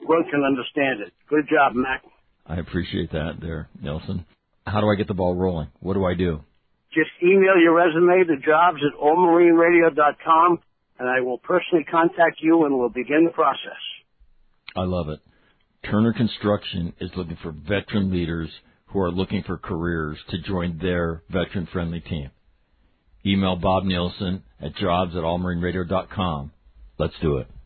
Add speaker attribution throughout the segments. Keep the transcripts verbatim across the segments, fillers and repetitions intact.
Speaker 1: everyone can understand it. Good job, Mac.
Speaker 2: I appreciate that there, Nelson. How do I get the ball rolling? What do I do?
Speaker 1: Just email your resume to jobs at all marine radio dot com, and I will personally contact you, and we'll begin the process.
Speaker 2: I love it. Turner Construction is looking for veteran leaders who are looking for careers to join their veteran-friendly team. Email Bob Nielsen at jobs at all marine radio dot com. Let's do it.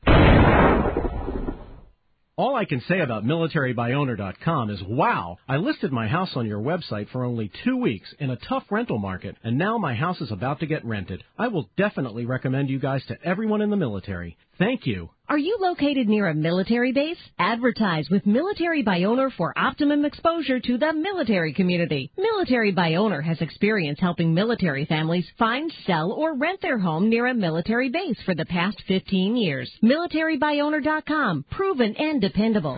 Speaker 3: All I can say about military by owner dot com is, wow, I listed my house on your website for only two weeks in a tough rental market, and now my house is about to get rented. I will definitely recommend you guys to everyone in the military. Thank you.
Speaker 4: Are you located near a military base? Advertise with Military by Owner for optimum exposure to the military community. Military by Owner has experience helping military families find, sell, or rent their home near a military base for the past fifteen years. military by owner dot com. Proven and dependable.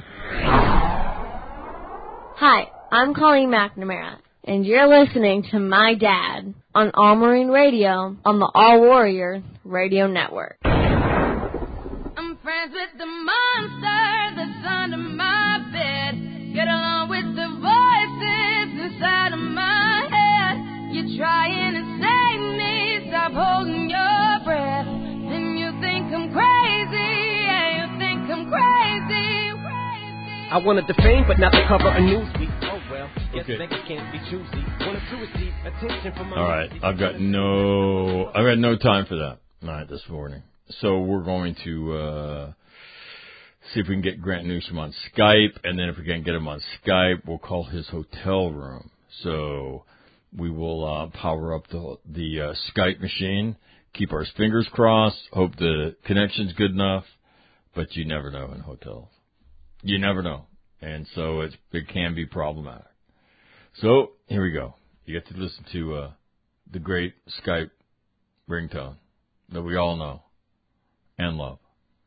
Speaker 5: Hi, I'm Colleen McNamara, and you're listening to my dad on All Marine Radio on the All Warrior Radio Network.
Speaker 6: I'm friends with the monster that's under my bed. Get along with the voices inside of my head. You're trying to save me, stop holding your breath. And you think I'm crazy, yeah, you think I'm crazy, crazy.
Speaker 7: I wanted the fame, but not the cover of Newsweek. Oh well, guess
Speaker 2: okay.
Speaker 7: niggas can't be choosy. Wanted to receive attention from my.
Speaker 2: All right, I've got no, I've got no time for that. Not this morning. So we're going to uh, see if we can get Grant Newsom on Skype, and then if we can't get him on Skype, we'll call his hotel room. So we will uh, power up the the uh, Skype machine, keep our fingers crossed, hope the connection's good enough, but you never know in hotels. You never know, and so it's, it can be problematic. So here we go. You get to listen to uh, the great Skype ringtone that we all know and love.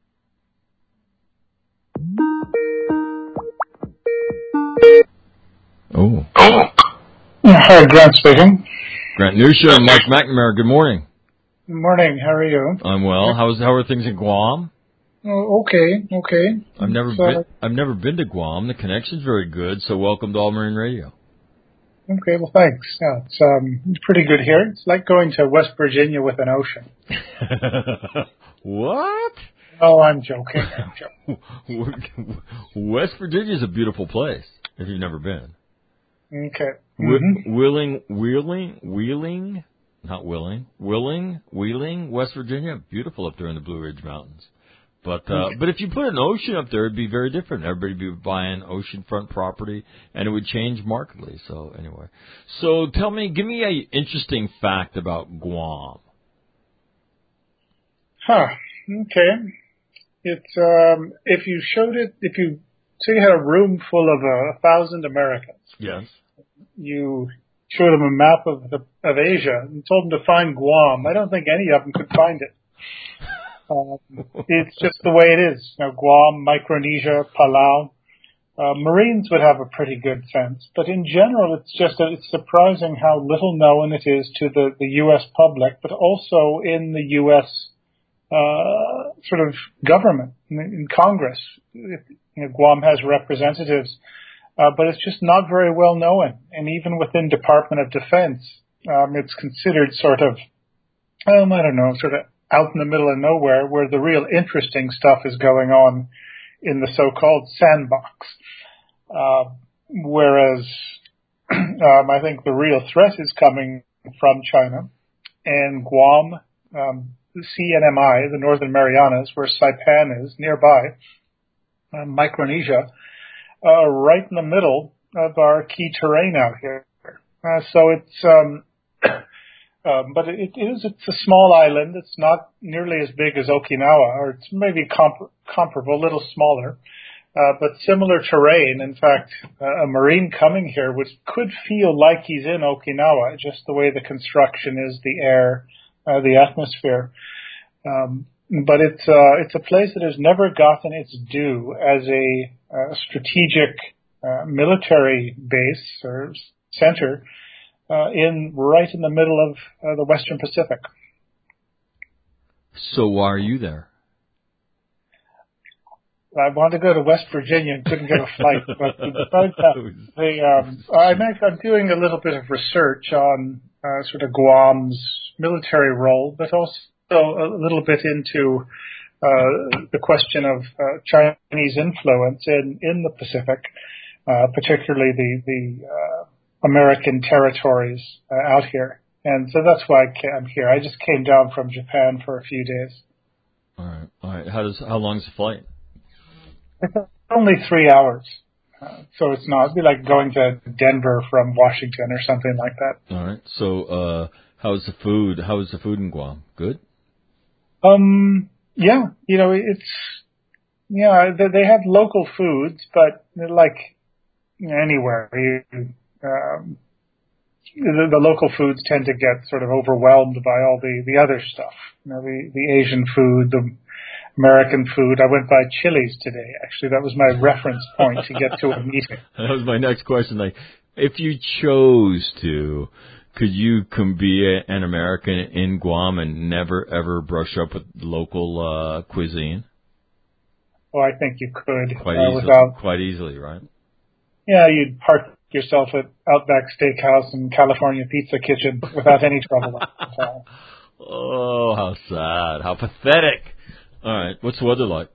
Speaker 2: Oh.
Speaker 8: Hi, Grant speaking.
Speaker 2: Grant Newsom, Mike McNamara, good morning.
Speaker 8: Good morning, how are you?
Speaker 2: I'm well. How's how are things in Guam?
Speaker 8: Oh, okay, okay.
Speaker 2: I've never
Speaker 8: so,
Speaker 2: been I've never been to Guam. The connection's very good, so welcome to All Marine Radio.
Speaker 8: Okay, well thanks. Yeah, it's um it's pretty good here. It's like going to West Virginia with an ocean.
Speaker 2: What?
Speaker 8: Oh, I'm joking. I'm joking.
Speaker 2: West Virginia is a beautiful place if you've never been.
Speaker 8: Okay.
Speaker 2: Mm-hmm. Wheeling, Wheeling, Wheeling, not Willing, Willing, Wheeling, West Virginia, beautiful up there in the Blue Ridge Mountains. But uh,
Speaker 8: okay.
Speaker 2: but if you put an ocean up there, it'd be very different. Everybody would be buying oceanfront property, and it would change markedly. So anyway, so tell me, give me a interesting fact about Guam.
Speaker 8: Huh. Okay. It's um if you showed it, if you say you had a room full of uh, a thousand Americans.
Speaker 2: Yes.
Speaker 8: You showed them a map of the of Asia and told them to find Guam. I don't think any of them could find it. Um, it's just the way it is. You know, Guam, Micronesia, Palau. Uh, Marines would have a pretty good sense, but in general, it's just a, it's surprising how little known it is to the, the U S public, but also in the U S uh, sort of government, in, in Congress. It, you know, Guam has representatives, uh, but it's just not very well known. And even within Department of Defense, um, it's considered sort of, um, I don't know, sort of out in the middle of nowhere, where the real interesting stuff is going on in the so-called sandbox. Uh, whereas um, I think the real threat is coming from China and Guam, um, C N M I, the Northern Marianas, where Saipan is, nearby, uh, Micronesia, uh, right in the middle of our key terrain out here. Uh, so it's, um, um, but it, it is, it's a small island. It's not nearly as big as Okinawa, or it's maybe comp- comparable, a little smaller. Uh, but similar terrain. In fact, uh, a Marine coming here would could feel like he's in Okinawa, just the way the construction is, the air, uh, the atmosphere. Um, but it's uh, it's a place that has never gotten its due as a uh, strategic uh, military base or center uh, in right in the middle of uh, the Western Pacific.
Speaker 2: So why are you there?
Speaker 8: I wanted to go to West Virginia and couldn't get a flight. But besides that, they, um, I'm, I'm doing a little bit of research on uh, sort of Guam's military role, but also a little bit into uh, the question of uh, Chinese influence in, in the Pacific, uh, particularly the, the uh, American territories uh, out here. And so that's why I'm here. I just came down from Japan for a few days.
Speaker 2: All right. All right. How does how long is the flight?
Speaker 8: It's only three hours. Uh, so it's not, it'd be like going to Denver from Washington or something like that.
Speaker 2: All right. So uh, how's the food? How is the food in Guam? Good?
Speaker 8: Um, yeah. You know, it's, yeah, they, they have local foods, but like you know, anywhere, you, um, the, the local foods tend to get sort of overwhelmed by all the, the other stuff. You know, the, the Asian food, the American food. I went by Chili's today, actually. That was my reference point to get to a meeting.
Speaker 2: That was my next question. Like, if you chose to, could you can be a, an American in Guam and never, ever brush up with local uh, cuisine?
Speaker 8: Well, I think you could.
Speaker 2: Quite
Speaker 8: uh,
Speaker 2: easily,
Speaker 8: without,
Speaker 2: quite easily, right?
Speaker 8: Yeah, you'd park yourself at Outback Steakhouse and California Pizza Kitchen without any trouble at all.
Speaker 2: Oh, how sad. How pathetic. All right. What's the weather like?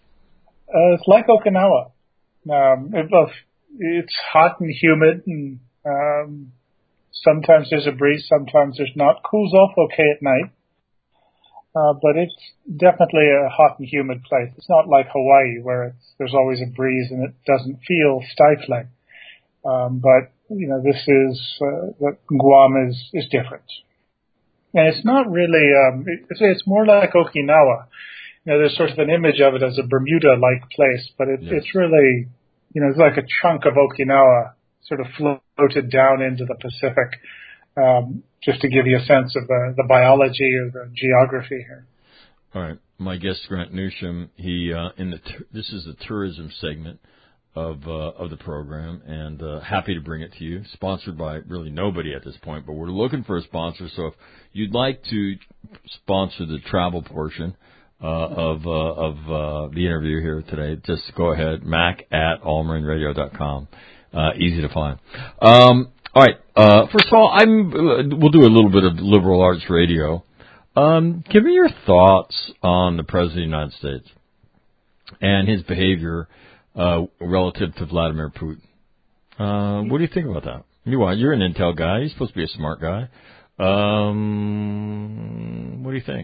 Speaker 8: Uh, it's like Okinawa. Um, it, well, it's hot and humid, and um, sometimes there's a breeze, sometimes there's not. Cools off okay at night, uh, but it's definitely a hot and humid place. It's not like Hawaii where it's, there's always a breeze and it doesn't feel stifling. Um, but you know, this is uh, Guam is is different, and it's not really. Um, it, it's more like Okinawa. You know, there's sort of an image of it as a Bermuda-like place, but it, yes. it's really, you know, it's like a chunk of Okinawa sort of floated down into the Pacific, um, just to give you a sense of the, the biology or the geography here.
Speaker 2: All right. My guest, Grant Newsham, he, uh, in the, t- this is the tourism segment of, uh, of the program, and, uh, happy to bring it to you. Sponsored by really nobody at this point, but we're looking for a sponsor, so if you'd like to sponsor the travel portion, Uh, of, uh, of, uh, the interview here today, just go ahead, mac at all marine radio dot com. Uh, easy to find. Um, all right. Uh, first of all, I'm, uh, we'll do a little bit of liberal arts radio. Um, give me your thoughts on the President of the United States and his behavior, uh, relative to Vladimir Putin. Uh, what do you think about that? You are, you're an intel guy. You're supposed to be a smart guy. Um, what do you think?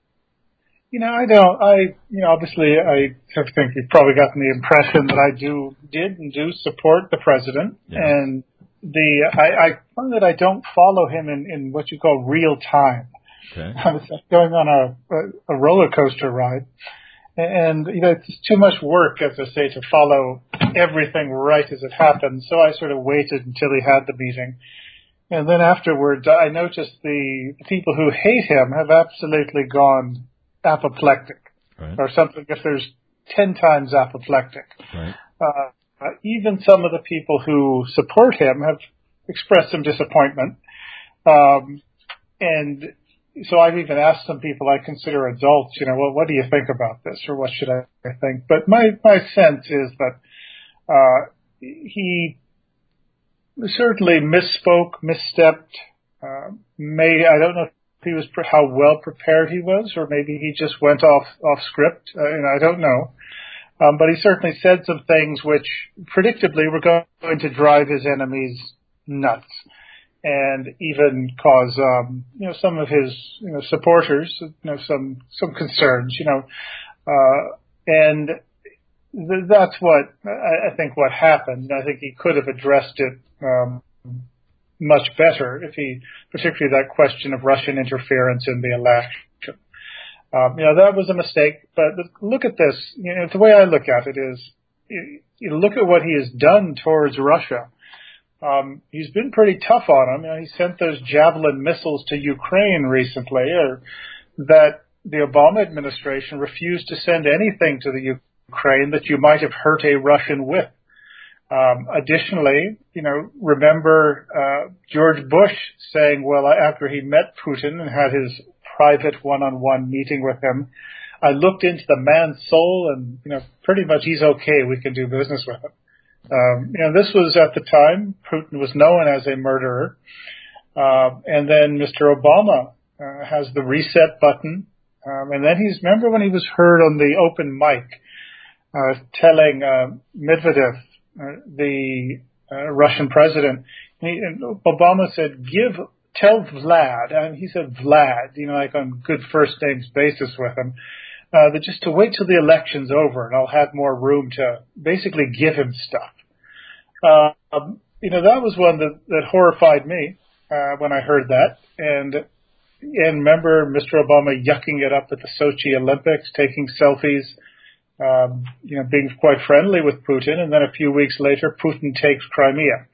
Speaker 8: You know, I don't, I, you know, obviously I have think you've probably gotten the impression that I do, did and do support the president. Yeah. And the, I, I find that I don't follow him in, in what you call real time.
Speaker 2: Okay.
Speaker 8: I was going on a, a, a roller coaster ride. And, you know, it's too much work, as I say, to follow everything right as it happens. So I sort of waited until he had the meeting. And then afterwards, I noticed the people who hate him have absolutely gone apoplectic,
Speaker 2: right.
Speaker 8: or something, if there's ten times apoplectic.
Speaker 2: Right.
Speaker 8: Uh, uh, even some of the people who support him have expressed some disappointment. Um, and so I've even asked some people I consider adults, you know, well, what do you think about this, or what should I think? But my, my sense is that uh, he certainly misspoke, misstepped, uh, may, I don't know he was how well prepared he was, or maybe he just went off off script. Uh, and I don't know, um, but he certainly said some things which predictably were going to drive his enemies nuts, and even cause um, you know some of his you know supporters you know some some concerns. You know, uh, and th- that's what I, I think what happened. I think he could have addressed it. Um, much better if he, particularly that question of Russian interference in the election. Um, you know, that was a mistake, but look at this. You know, the way I look at it is, you, you look at what he has done towards Russia. Um, he's been pretty tough on him. You know, he sent those Javelin missiles to Ukraine recently, or that the Obama administration refused to send anything to the Ukraine that you might have hurt a Russian with. Um, additionally, you know, remember uh, George Bush saying, well, after he met Putin and had his private one-on-one meeting with him, I looked into the man's soul, and you know, pretty much he's okay. We can do business with him. Um, you know, this was at the time Putin was known as a murderer, uh, and then Mister Obama uh, has the reset button, um, and then he's remember when he was heard on the open mic uh, telling uh, Medvedev, uh, the uh, Russian president, he, and Obama said, "Give." Tell Vlad," and he said Vlad, you know, like on good first names basis with him, uh, that just to wait till the election's over and I'll have more room to basically give him stuff. Uh, um, you know, that was one that, that horrified me uh, when I heard that. And and remember Mister Obama yucking it up at the Sochi Olympics, taking selfies, um, you know, being quite friendly with Putin. And then a few weeks later, Putin takes Crimea.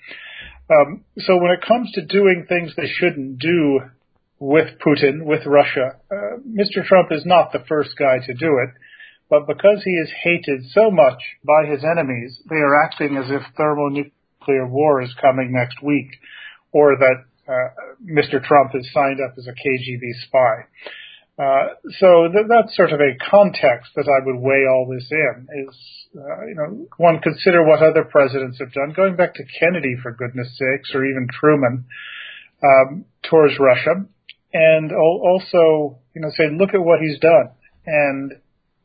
Speaker 8: Um, so when it comes to doing things they shouldn't do with Putin, with Russia, uh, Mister Trump is not the first guy to do it. But because he is hated so much by his enemies, they are acting as if thermonuclear war is coming next week, or that uh, Mister Trump is signed up as a K G B spy. Uh, so th- that's sort of a context that I would weigh all this in, is, uh, you know, one, consider what other presidents have done, going back to Kennedy, for goodness sakes, or even Truman, um, towards Russia, and al- also, you know, say, look at what he's done. And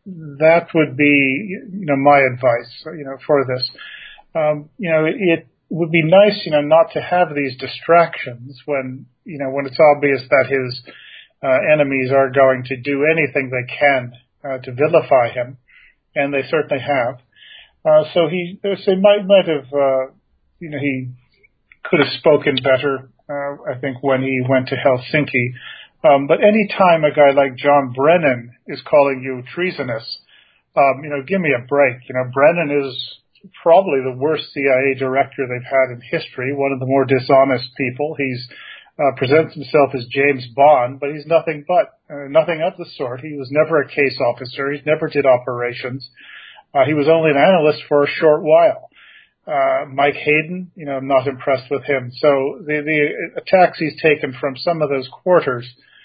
Speaker 8: that would be, you know, my advice, you know, for this. Um, you know, it, it would be nice, you know, not to have these distractions when, you know, when it's obvious that his Uh, enemies are going to do anything they can uh, to vilify him, and they certainly have. Uh, so he, so he might might have, uh, you know, he could have spoken better. Uh, I think when he went to Helsinki. Um, but any time a guy like John Brennan is calling you treasonous, um, you know, give me a break. You know, Brennan is probably the worst C I A director they've had in history. One of the more dishonest people. He's Uh, presents himself as James Bond, but he's nothing but, uh, nothing of the sort. He was never a case officer. He never did operations. Uh, he was only an analyst for a short while. Uh, Mike Hayden, you know, I'm not impressed with him. So the, the attacks he's taken from some of those quarters,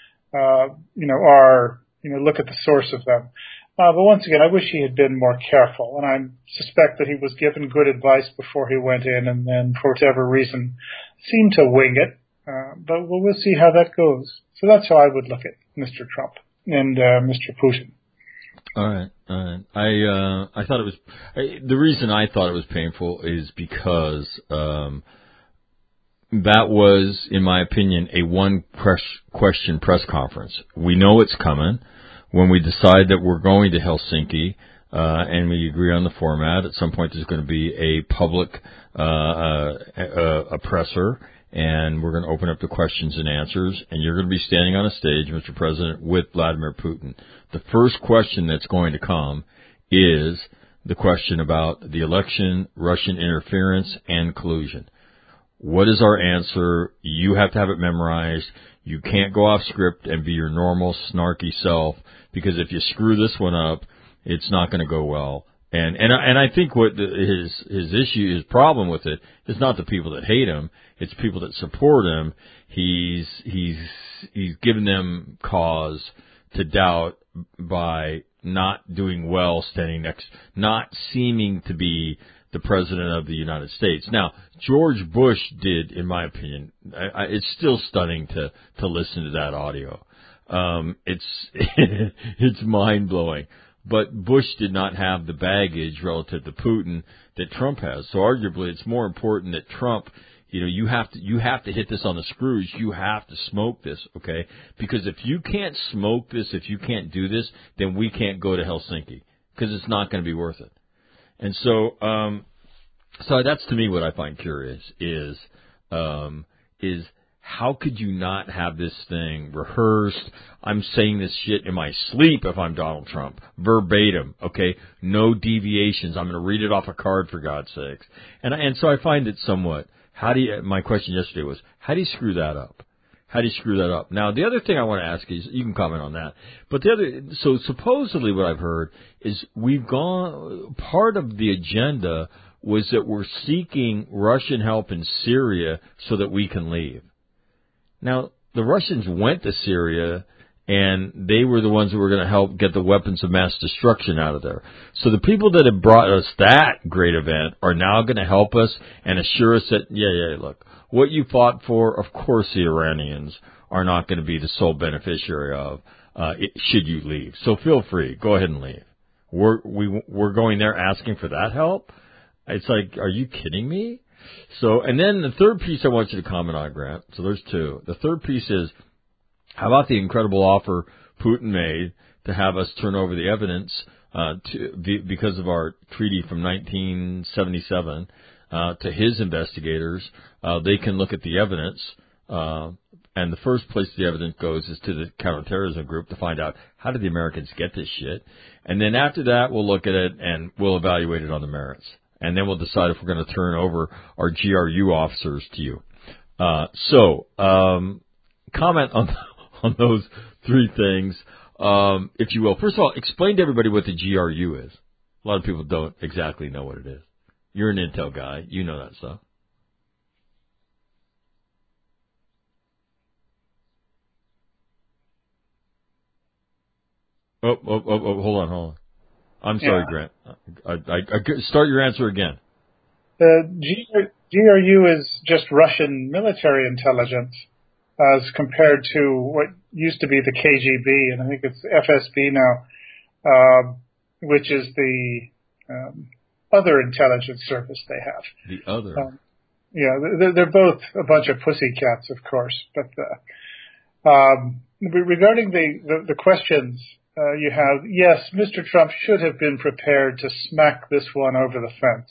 Speaker 8: uh, you know, are, you know, look at the source of them. Uh, but once again, I wish he had been more careful, and I suspect that he was given good advice before he went in and then, for whatever reason, seemed to wing it. Uh, but we'll, we'll see how that goes. So that's how I would look at Mister Trump and uh, Mister Putin.
Speaker 2: All right, all right. I uh, I thought it was I, the reason I thought it was painful is because um, that was, in my opinion, a one question press conference. We know it's coming when we decide that we're going to Helsinki. Uh, and we agree on the format. At some point, there's going to be a public uh, uh, uh, oppressor. And we're going to open up the questions and answers, and you're going to be standing on a stage, Mister President, with Vladimir Putin. The first question that's going to come is the question about the election, Russian interference, and collusion. What is our answer? You have to have it memorized. You can't go off script and be your normal, snarky self, because if you screw this one up, it's not going to go well. And and and I think what the, his his issue, his problem with it, is not the people that hate him; it's people that support him. He's he's he's given them cause to doubt by not doing well, standing next, not seeming to be the president of the United States. Now, George Bush did, in my opinion. I, I, it's still stunning to to listen to that audio. Um, it's it's mind blowing. But Bush did not have the baggage relative to Putin that Trump has. So arguably, it's more important that Trump, you know, you have to you have to hit this on the screws. You have to smoke this, okay? Because if you can't smoke this, if you can't do this, then we can't go to Helsinki because it's not going to be worth it. And so, um, so that's to me what I find curious is um, is. How could you not have this thing rehearsed? I'm saying this shit in my sleep if I'm Donald Trump. Verbatim, okay? No deviations. I'm going to read it off a card, for God's sakes. And, and so I find it somewhat, how do you, my question yesterday was, how do you screw that up? How do you screw that up? Now, the other thing I want to ask is, you can comment on that, but the other, so supposedly what I've heard is we've gone, part of the agenda was that we're seeking Russian help in Syria so that we can leave. Now, the Russians went to Syria and they were the ones who were going to help get the weapons of mass destruction out of there. So the people that have brought us that great event are now going to help us and assure us that, yeah, yeah, look, what you fought for, of course the Iranians are not going to be the sole beneficiary of, uh, it, should you leave. So feel free. Go ahead and leave. We're, we, we're going there asking for that help. It's like, are you kidding me? So, and then the third piece I want you to comment on, Grant. So there's two. The third piece is, how about the incredible offer Putin made to have us turn over the evidence, uh, to, because of our treaty from nineteen seventy-seven, uh, to his investigators. Uh, they can look at the evidence, uh, and the first place the evidence goes is to the counterterrorism group to find out how did the Americans get this shit. And then after that, we'll look at it and we'll evaluate it on the merits. And then we'll decide if we're going to turn over our G R U officers to you. Uh, so, um, comment on on those three things, um, if you will. First of all, explain to everybody what the G R U is. A lot of people don't exactly know what it is. You're an intel guy. You know that stuff. Oh, oh, oh, oh hold on, hold on. I'm sorry, yeah. Grant. I, I, I, start your answer again.
Speaker 8: The G R U is just Russian military intelligence as compared to what used to be the K G B, and I think it's F S B now, uh, which is the um, other intelligence service they have.
Speaker 2: The other?
Speaker 8: Um, yeah, they're, they're both a bunch of pussycats, of course. But uh, um, regarding the, the, the questions uh, you have, yes, Mister Trump should have been prepared to smack this one over the fence.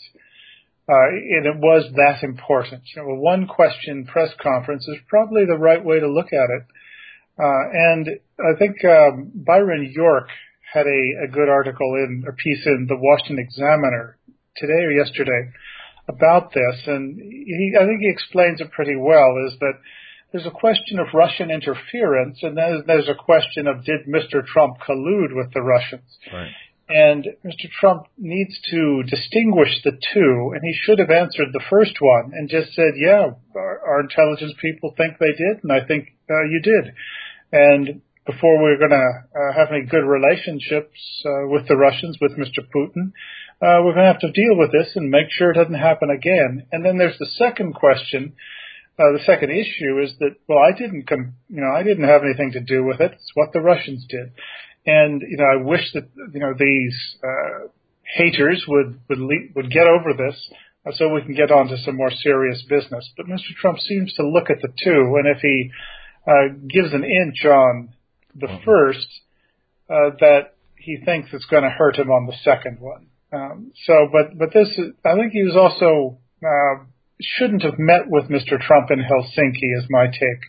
Speaker 8: Uh, and it was that important. You know, a one question press conference is probably the right way to look at it. Uh, and I think um, Byron York had a, a good article in, a piece in the Washington Examiner today or yesterday about this. And he, I think he explains it pretty well, is that there's a question of Russian interference, and then there's a question of did Mister Trump collude with the Russians?
Speaker 2: Right.
Speaker 8: And Mister Trump needs to distinguish the two, and he should have answered the first one and just said, yeah, our, our intelligence people think they did, and I think uh, you did. And before we're going to uh, have any good relationships uh, with the Russians, with Mister Putin, uh, we're going to have to deal with this and make sure it doesn't happen again. And then there's the second question. Uh, the second issue is that, well, I didn't, com- you know, I didn't have anything to do with it. It's what the Russians did. And, you know, I wish that, you know, these uh, haters would would, le- would get over this uh, so we can get on to some more serious business. But Mister Trump seems to look at the two, and if he uh, gives an inch on the mm-hmm. first, uh, that he thinks it's going to hurt him on the second one. Um, so, but but this, is, I think he was also uh, shouldn't have met with Mister Trump in Helsinki, is my take.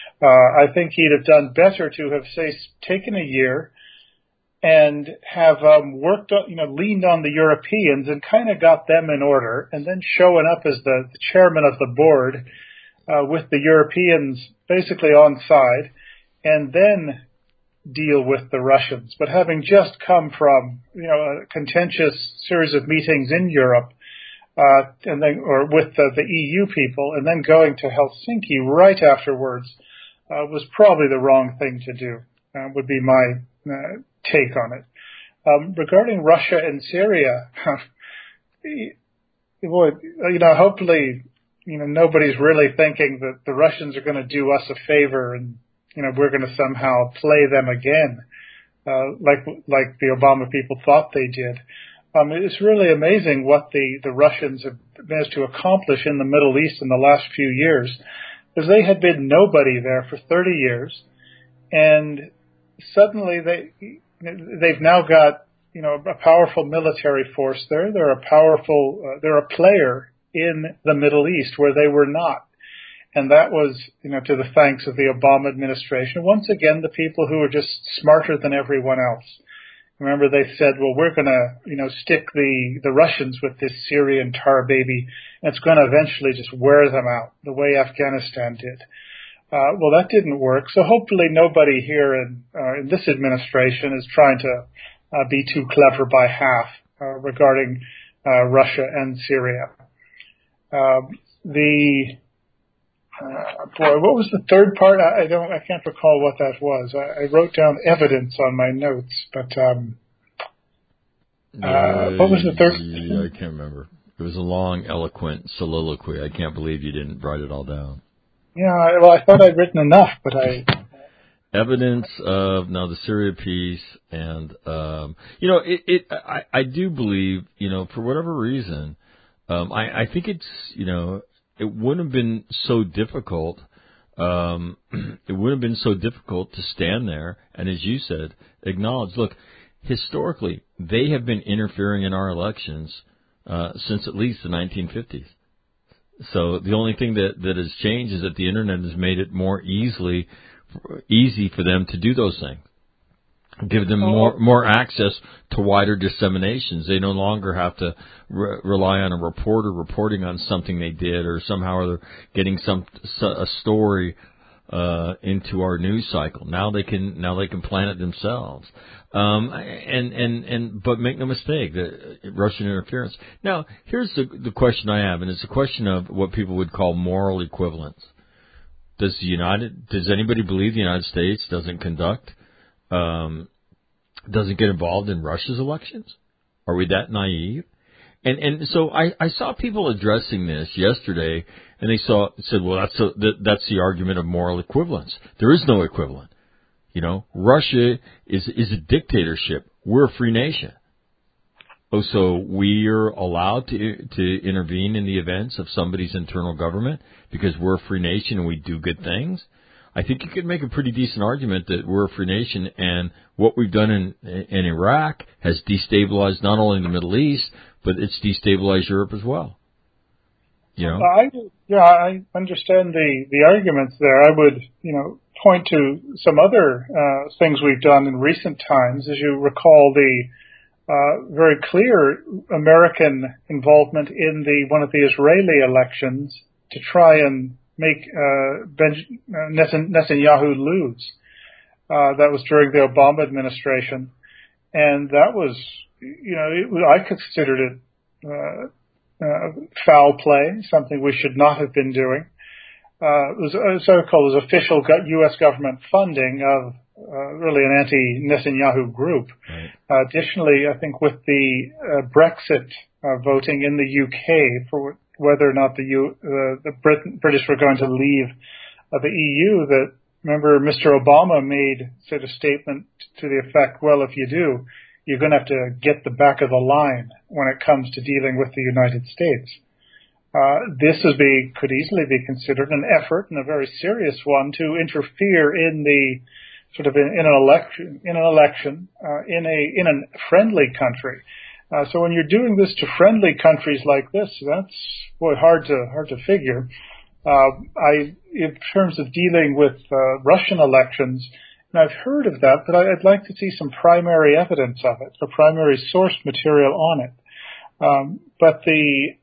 Speaker 8: Uh, I think he'd have done better to have, say, taken a year and have um, worked, on, you know, leaned on the Europeans and kind of got them in order, and then showing up as the, the chairman of the board uh, with the Europeans basically on side, and then deal with the Russians. But having just come from, you know, a contentious series of meetings in Europe, uh, and then or with the, the E U people, and then going to Helsinki right afterwards, uh, was probably the wrong thing to do. Uh, would be my uh, take on it. Um, regarding Russia and Syria, boy, you know, hopefully, you know, nobody's really thinking that the Russians are going to do us a favor and, you know, we're going to somehow play them again, uh, like like the Obama people thought they did. Um, it's really amazing what the, the Russians have managed to accomplish in the Middle East in the last few years, because they had been nobody there for thirty years, and suddenly they they've now got, you know, a powerful military force there. They're a powerful, uh, they're a player in the Middle East where they were not, and that was, you know, to the thanks of the Obama administration. Once again, the people who are just smarter than everyone else. Remember, they said, well, we're going to, you know, stick the, the Russians with this Syrian tar baby, and it's going to eventually just wear them out, the way Afghanistan did. Uh, well, that didn't work. So hopefully nobody here in, uh, in this administration is trying to uh, be too clever by half uh, regarding uh, Russia and Syria. Uh, the Uh, boy, what was the third part? I, I don't, I can't recall what that was. I, I wrote down evidence on my notes, but um, uh, what was the third?
Speaker 2: Yeah, I can't remember. It was a long, eloquent soliloquy. I can't believe you didn't write it all down.
Speaker 8: Yeah, I, well, I thought I'd written enough, but I.
Speaker 2: Evidence of now the Syria peace, and um, you know, it. it I, I do believe, you know, for whatever reason, um, I, I think it's, you know, it wouldn't have been so difficult. Um, it wouldn't have been so difficult to stand there and, as you said, acknowledge. Look, historically, they have been interfering in our elections uh, since at least the nineteen fifties. So the only thing that that has changed is that the internet has made it more easily. easy for them to do those things. Give them more more access to wider disseminations. They no longer have to re- rely on a reporter reporting on something they did, or somehow or other getting some a story uh, into our news cycle. Now they can now they can plan it themselves. Um, and and and but make no mistake, the Russian interference. Now here's the the question I have, and it's a question of what people would call moral equivalence. Does the United? Does anybody believe the United States doesn't conduct, um, doesn't get involved in Russia's elections? Are we that naive? And and so I, I saw people addressing this yesterday, and they saw said, well, that's a, that, that's the argument of moral equivalence. There is no equivalent. You know, Russia is is a dictatorship. We're a free nation. Oh, so we're allowed to to intervene in the events of somebody's internal government because we're a free nation and we do good things? I think you could make a pretty decent argument that we're a free nation, and what we've done in in Iraq has destabilized not only the Middle East, but it's destabilized Europe as well. You know?
Speaker 8: I, yeah, I understand the, the arguments there. I would, you know, point to some other uh, things we've done in recent times. As you recall, the Uh, very clear American involvement in the one of the Israeli elections to try and make uh, Benj- uh, Netanyahu lose. Uh, that was during the Obama administration, and that was, you know, it, I considered it uh, uh, foul play, something we should not have been doing. Uh, it was uh, so-called as official U S government funding of Uh, really an anti-Netanyahu group.
Speaker 2: Right.
Speaker 8: Uh, additionally, I think with the uh, Brexit uh, voting in the U K for whether or not the, U- uh, the Brit- British were going to leave uh, the E U, that remember Mister Obama made sort of statement to the effect, well, if you do, you're going to have to get the back of the line when it comes to dealing with the United States. Uh, this would be, could easily be considered an effort, and a very serious one, to interfere in the sort of in, in an election, in an election, uh, in a in a friendly country. Uh, so when you're doing this to friendly countries like this, that's boy hard to hard to figure. Uh, I, in terms of dealing with uh, Russian elections, and I've heard of that, but I, I'd like to see some primary evidence of it, or primary source material on it. Um, but the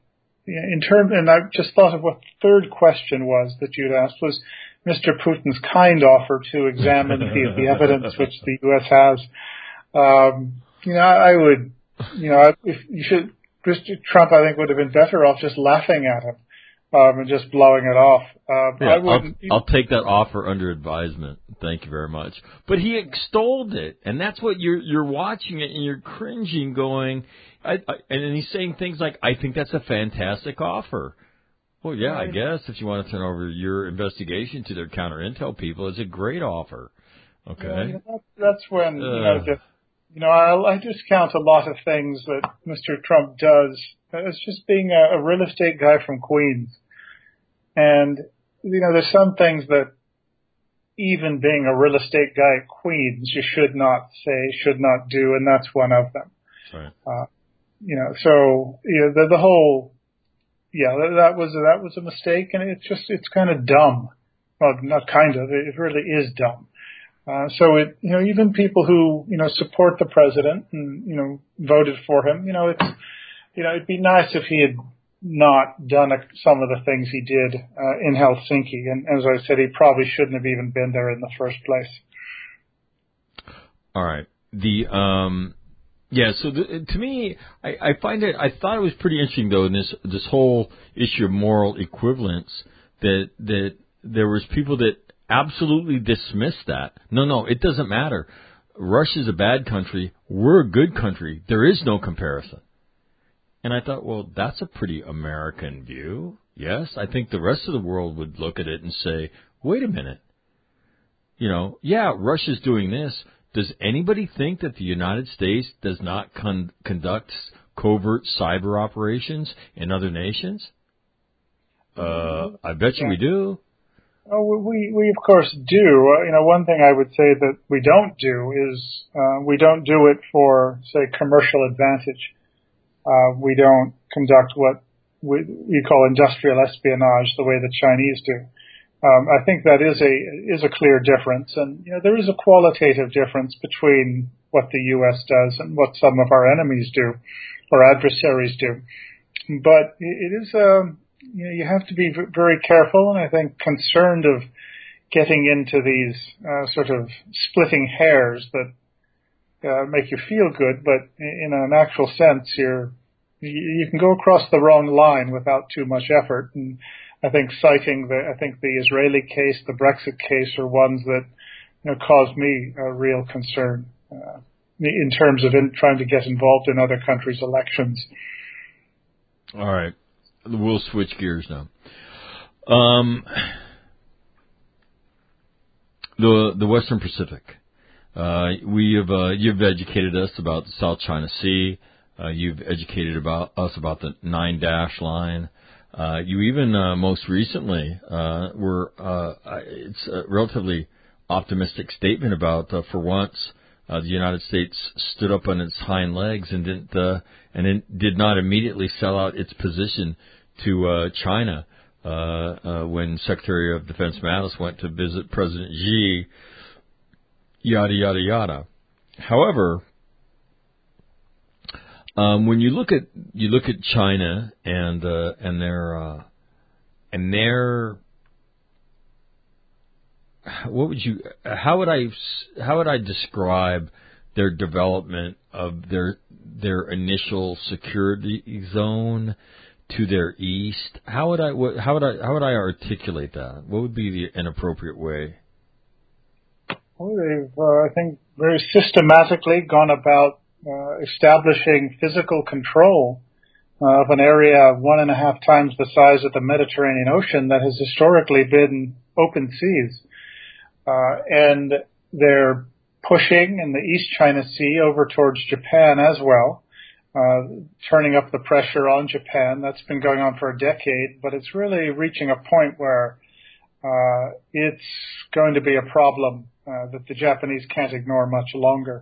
Speaker 8: in term, and I just thought of what the third question was that you'd asked was Mister Putin's kind offer to examine the, the evidence which the U S has. Um, you know, I would, you know, if you should, Mister Trump, I think, would have been better off just laughing at him um, and just blowing it off. Um,
Speaker 2: yeah,
Speaker 8: I wouldn't.
Speaker 2: I'll, I'll take that offer under advisement. Thank you very much. But he extolled it, and that's what you're you're watching it and you're cringing, going, I, I, and then he's saying things like, "I think that's a fantastic offer." Well, yeah, I guess if you want to turn over your investigation to their counter intel people, it's a great offer. Okay,
Speaker 8: yeah, you know, that, that's when
Speaker 2: uh,
Speaker 8: you know, just, you know, I, I discount a lot of things that Mister Trump does as just being a, a real estate guy from Queens, and you know, there's some things that even being a real estate guy at Queens, you should not say, should not do, and that's one of them.
Speaker 2: Right.
Speaker 8: Uh, you know, so you know, the, the whole. Yeah, that was that was a mistake, and it's just it's kind of dumb. Well, not kind of, it really is dumb. Uh, so it, you know, even people who you know support the president and you know voted for him, you know, it's you know it'd be nice if he had not done a, some of the things he did uh, in Helsinki, and as I said, he probably shouldn't have even been there in the first place.
Speaker 2: All right, the um. Yeah, so the, to me, I, I find it. I thought it was pretty interesting, though, in this this whole issue of moral equivalence. That that there was people that absolutely dismissed that. No, no, it doesn't matter. Russia's a bad country. We're a good country. There is no comparison. And I thought, well, that's a pretty American view. Yes, I think the rest of the world would look at it and say, wait a minute. You know, yeah, Russia's doing this. Does anybody think that the United States does not con- conduct covert cyber operations in other nations? Uh, I bet you
Speaker 8: yeah.
Speaker 2: we do.
Speaker 8: Oh, we, we of course do. Uh, you know, one thing I would say that we don't do is uh, we don't do it for, say, commercial advantage. Uh, we don't conduct what we, we call industrial espionage the way the Chinese do. Um, I think that is a is a clear difference, and you know there is a qualitative difference between what the U S does and what some of our enemies do, or adversaries do. But it is um, you know you have to be very careful, and I think concerned of getting into these uh, sort of splitting hairs that uh, make you feel good, but in an actual sense, you're you can go across the wrong line without too much effort. And I think citing the, I think the Israeli case, the Brexit case, are ones that you know caused me a real concern uh, in terms of in, trying to get involved in other countries' elections.
Speaker 2: All right, we'll switch gears now. Um, the the Western Pacific. Uh, we have uh, you've educated us about the South China Sea. Uh, you've educated about us about the Nine Dash Line. Uh, you even uh, most recently uh, were uh, it's a relatively optimistic statement about uh, for once uh, the United States stood up on its hind legs and didn't uh, and it did not immediately sell out its position to uh, China uh, uh, when Secretary of Defense Mattis went to visit President Xi. Yada yada yada. However, Um, when you look at you look at China and uh, and their uh, and their what would you how would I how would I describe their development of their their initial security zone to their east? How would I what, how would I how would I articulate that? What would be the, an appropriate way?
Speaker 8: Well, they've uh, I think very systematically gone about Uh, establishing physical control uh, of an area one and a half times the size of the Mediterranean Ocean that has historically been open seas. Uh, and they're pushing in the East China Sea over towards Japan as well, uh, turning up the pressure on Japan. That's been going on for a decade, but it's really reaching a point where uh, it's going to be a problem uh, that the Japanese can't ignore much longer.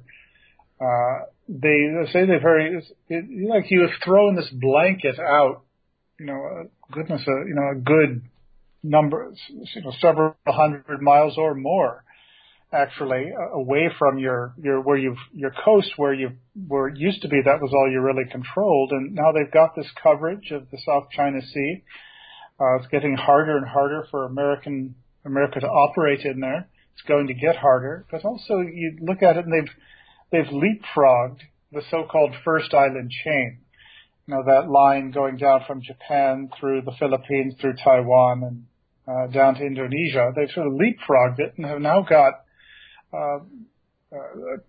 Speaker 8: Uh, they, they say they're very, it, like you have thrown this blanket out, you know, uh, goodness, uh, you know, a good number, you know, several hundred miles or more, actually, uh, away from your, your, where you've, your coast where you, where it used to be that was all you really controlled. And now they've got this coverage of the South China Sea. Uh, it's getting harder and harder for American, America to operate in there. It's going to get harder, but also you look at it and they've, They've leapfrogged the so-called First Island Chain, you know, that line going down from Japan through the Philippines, through Taiwan, and uh, down to Indonesia. They've sort of leapfrogged it and have now got uh, uh,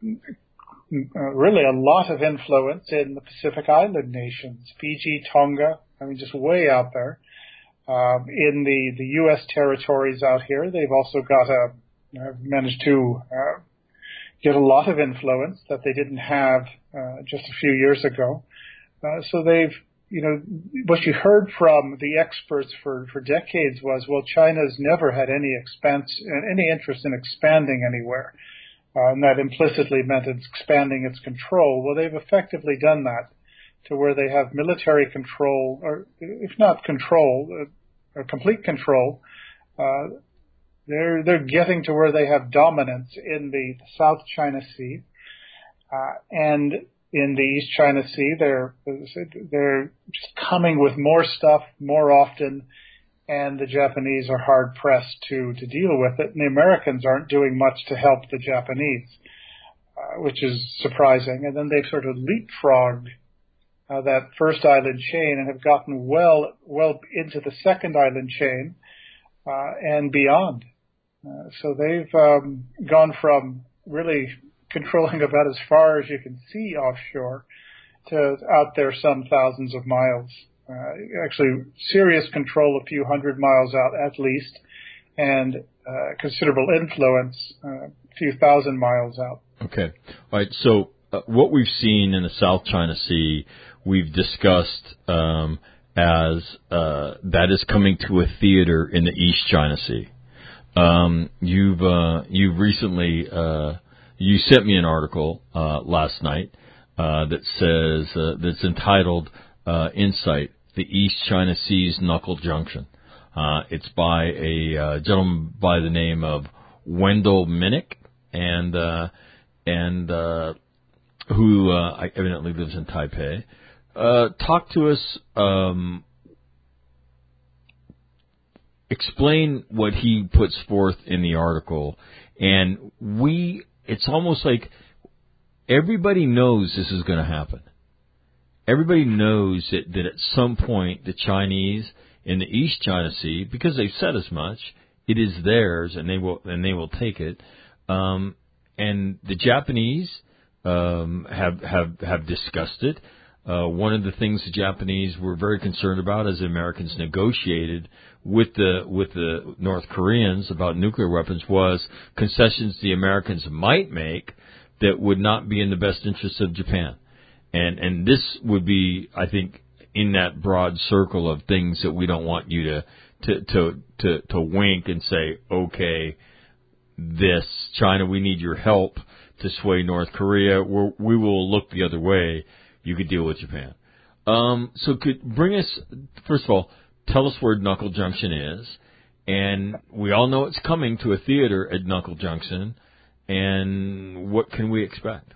Speaker 8: uh, really a lot of influence in the Pacific Island nations, Fiji, Tonga, I mean, just way out there. Uh, in the, the U S territories out here, they've also got a, you know, managed to uh, get a lot of influence that they didn't have uh, just a few years ago. Uh, so they've, you know, what you heard from the experts for, for decades was, well, China's never had any expense, any interest in expanding anywhere. Uh, and that implicitly meant it's expanding its control. Well, they've effectively done that to where they have military control, or if not control, uh, or complete control, uh, They're they're getting to where they have dominance in the South China Sea, uh, and in the East China Sea. They're they're just coming with more stuff more often, and the Japanese are hard pressed to to deal with it. And the Americans aren't doing much to help the Japanese, uh, which is surprising. And then they've sort of leapfrogged uh, that first island chain and have gotten well well into the second island chain. uh, and beyond. Uh, so they've um, gone from really controlling about as far as you can see offshore to out there some thousands of miles. Uh, actually, serious control a few hundred miles out at least, and uh, considerable influence uh, a few thousand miles out.
Speaker 2: Okay. All right. So uh, what we've seen in the South China Sea, we've discussed um, as uh, that is coming to a theater in the East China Sea. Um, you've uh, you've recently uh, you sent me an article uh, last night uh, that says uh, that's entitled uh, "Insight: The East China Sea's Knuckle Junction." Uh, it's by a uh, gentleman by the name of Wendell Minnick, and uh, and uh, who uh, evidently lives in Taipei. Uh, talk to us. Um, explain what he puts forth in the article, and we. It's almost like everybody knows this is going to happen. Everybody knows that, that at some point the Chinese in the East China Sea, because they've said as much, it is theirs, and they will and they will take it. Um, and the Japanese um, have have have discussed it. Uh, one of the things the Japanese were very concerned about as the Americans negotiated with the with the North Koreans about nuclear weapons was concessions the Americans might make that would not be in the best interest of Japan. And and this would be, I think, in that broad circle of things that we don't want you to to to to, to wink and say, okay, this China, we need your help to sway North Korea. We're, we will look the other way. You could deal with Japan. Um, so could bring us, first of all, tell us where Knuckle Junction is. And we all know it's coming to a theater at Knuckle Junction. And what can we expect?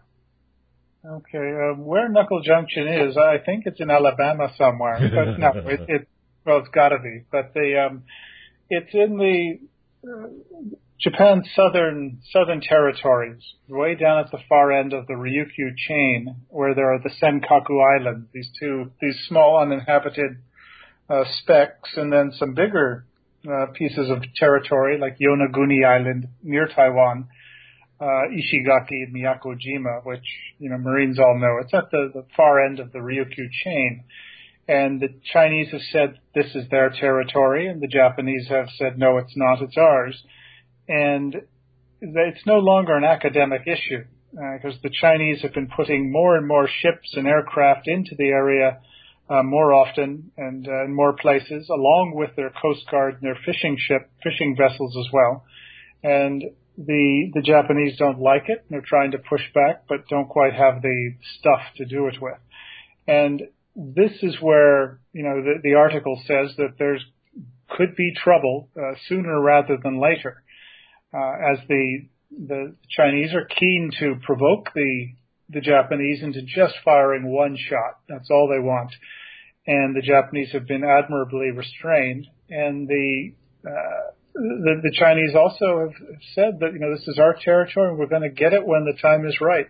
Speaker 8: Okay, uh, where Knuckle Junction is, I think it's in Alabama somewhere. But no, it, it well, it's got to be. But the um, it's in the uh, Japan's southern southern territories, way down at the far end of the Ryukyu chain, where there are the Senkaku Islands, these two these small uninhabited uh, specks, and then some bigger uh, pieces of territory like Yonaguni Island near Taiwan. Uh, Ishigaki and Miyakojima, which, you know, Marines all know. It's at the, the far end of the Ryukyu chain. And the Chinese have said this is their territory, and the Japanese have said, no, it's not, it's ours. And it's no longer an academic issue, because uh, the Chinese have been putting more and more ships and aircraft into the area uh, more often and uh, in more places, along with their Coast Guard and their fishing ship, fishing vessels as well. And The the Japanese don't like it. They're trying to push back, but don't quite have the stuff to do it with. And this is where, you know, the, the article says that there's could be trouble uh, sooner rather than later, uh, as the the Chinese are keen to provoke the the Japanese into just firing one shot. That's all they want. And the Japanese have been admirably restrained. And the uh, The, the Chinese also have said that, you know, this is our territory and we're going to get it when the time is right.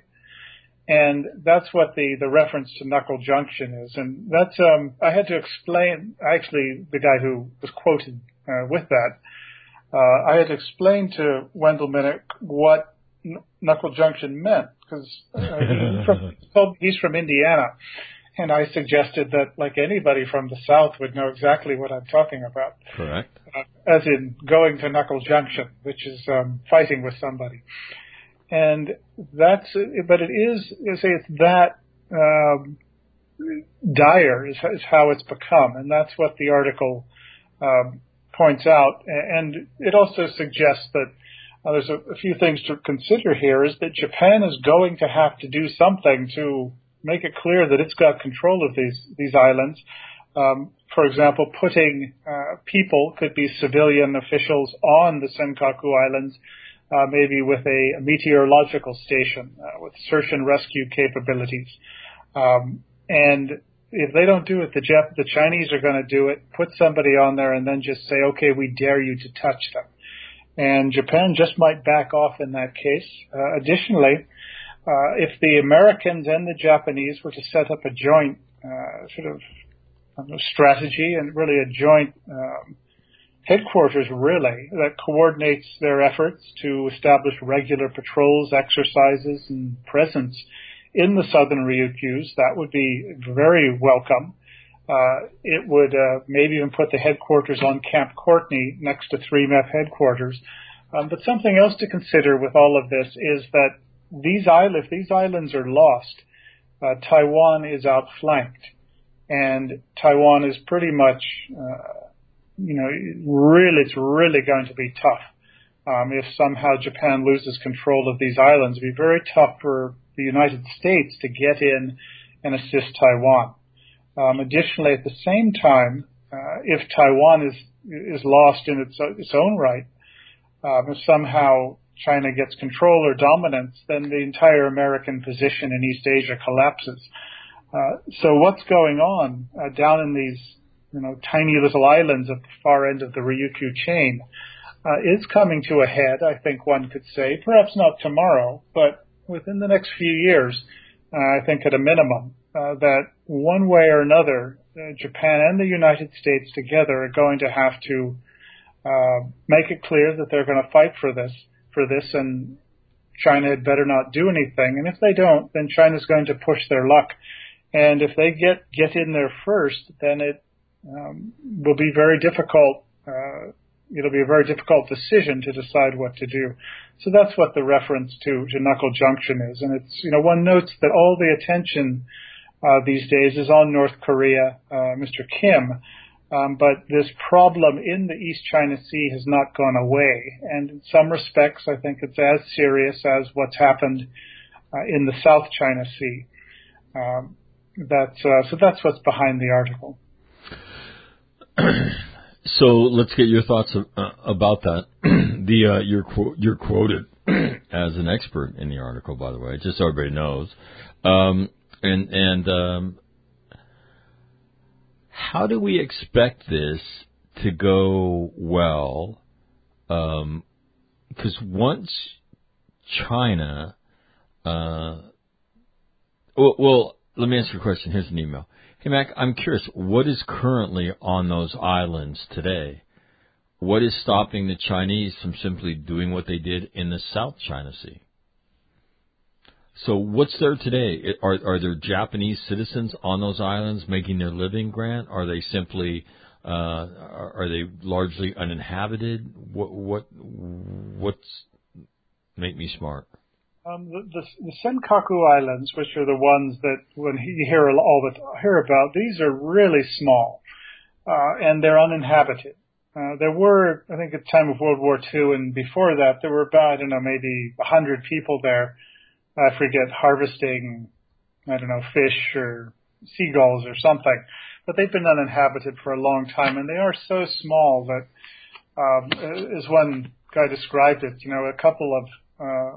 Speaker 8: And that's what the, the reference to Knuckle Junction is. And that's, um, I had to explain, actually, the guy who was quoted uh, with that, uh, I had to explain to Wendell Minnick what N- Knuckle Junction meant, because uh, he's, from, he's from Indiana. And I suggested that, like anybody from the South would know exactly what I'm talking about.
Speaker 2: Correct.
Speaker 8: Uh, as in going to Knuckle Junction, which is um, fighting with somebody. And that's, but it is, you say it's that um, dire is, is how it's become. And that's what the article um, points out. And it also suggests that uh, there's a, a few things to consider here is that Japan is going to have to do something to make it clear that it's got control of these these islands. Um, for example, putting uh, people, could be civilian officials, on the Senkaku Islands, uh, maybe with a, a meteorological station uh, with search and rescue capabilities. Um, and if they don't do it, the, Jap- the Chinese are going to do it, put somebody on there, and then just say, okay, we dare you to touch them. And Japan just might back off in that case. Uh, additionally, Uh, if the Americans and the Japanese were to set up a joint uh, sort of know, strategy and really a joint um, headquarters, really, that coordinates their efforts to establish regular patrols, exercises, and presence in the southern Ryukyus. That would be very welcome. Uh, it would uh, maybe even put the headquarters on Camp Courtney next to three M E F headquarters. Um, but something else to consider with all of this is that these islands, if these islands are lost, uh, Taiwan is outflanked, and Taiwan is pretty much, uh, you know, really, it's really going to be tough. Um, if somehow Japan loses control of these islands, it'd be very tough for the United States to get in and assist Taiwan. Um, additionally, at the same time, uh, if Taiwan is is lost in its its own right, um, if somehow China gets control or dominance, then the entire American position in East Asia collapses. Uh, so what's going on uh, down in these, you know, tiny little islands at the far end of the Ryukyu chain uh, is coming to a head, I think one could say, perhaps not tomorrow, but within the next few years, uh, I think at a minimum, uh, that one way or another, uh, Japan and the United States together are going to have to uh, make it clear that they're going to fight for this, for this, and China had better not do anything. And if they don't, then China's going to push their luck. And if they get, get in there first, then it um, will be very difficult. Uh, it'll be a very difficult decision to decide what to do. So that's what the reference to, to Knuckle Junction is. And it's, you know, one notes that all the attention uh, these days is on North Korea, uh, Mister Kim. Um, but this problem in the East China Sea has not gone away. And in some respects, I think it's as serious as what's happened uh, in the South China Sea. Um, that's, uh, so that's what's behind the article.
Speaker 2: So let's get your thoughts uh, about that. the uh, you're qu- you're quoted as an expert in the article, by the way, just so everybody knows. Um, and and um, how do we expect this to go well? Um, because once China, uh, well, well, let me ask you a question. Here's an email. Hey, Mac, I'm curious, what is currently on those islands today? What is stopping the Chinese from simply doing what they did in the South China Sea? So what's there today? Are, are there Japanese citizens on those islands making their living, Grant? Are they simply, uh, are, are they largely uninhabited? What, what, what's, make me smart?
Speaker 8: Um, the, the, the Senkaku Islands, which are the ones that when you hear all the hear about, these are really small, uh, and they're uninhabited. Uh, there were, I think, at the time of World War Two and before that, there were about, I don't know, maybe a hundred people there. I forget, harvesting, I don't know, fish or seagulls or something. But they've been uninhabited for a long time, and they are so small that, um, as one guy described it, you know, a couple of uh,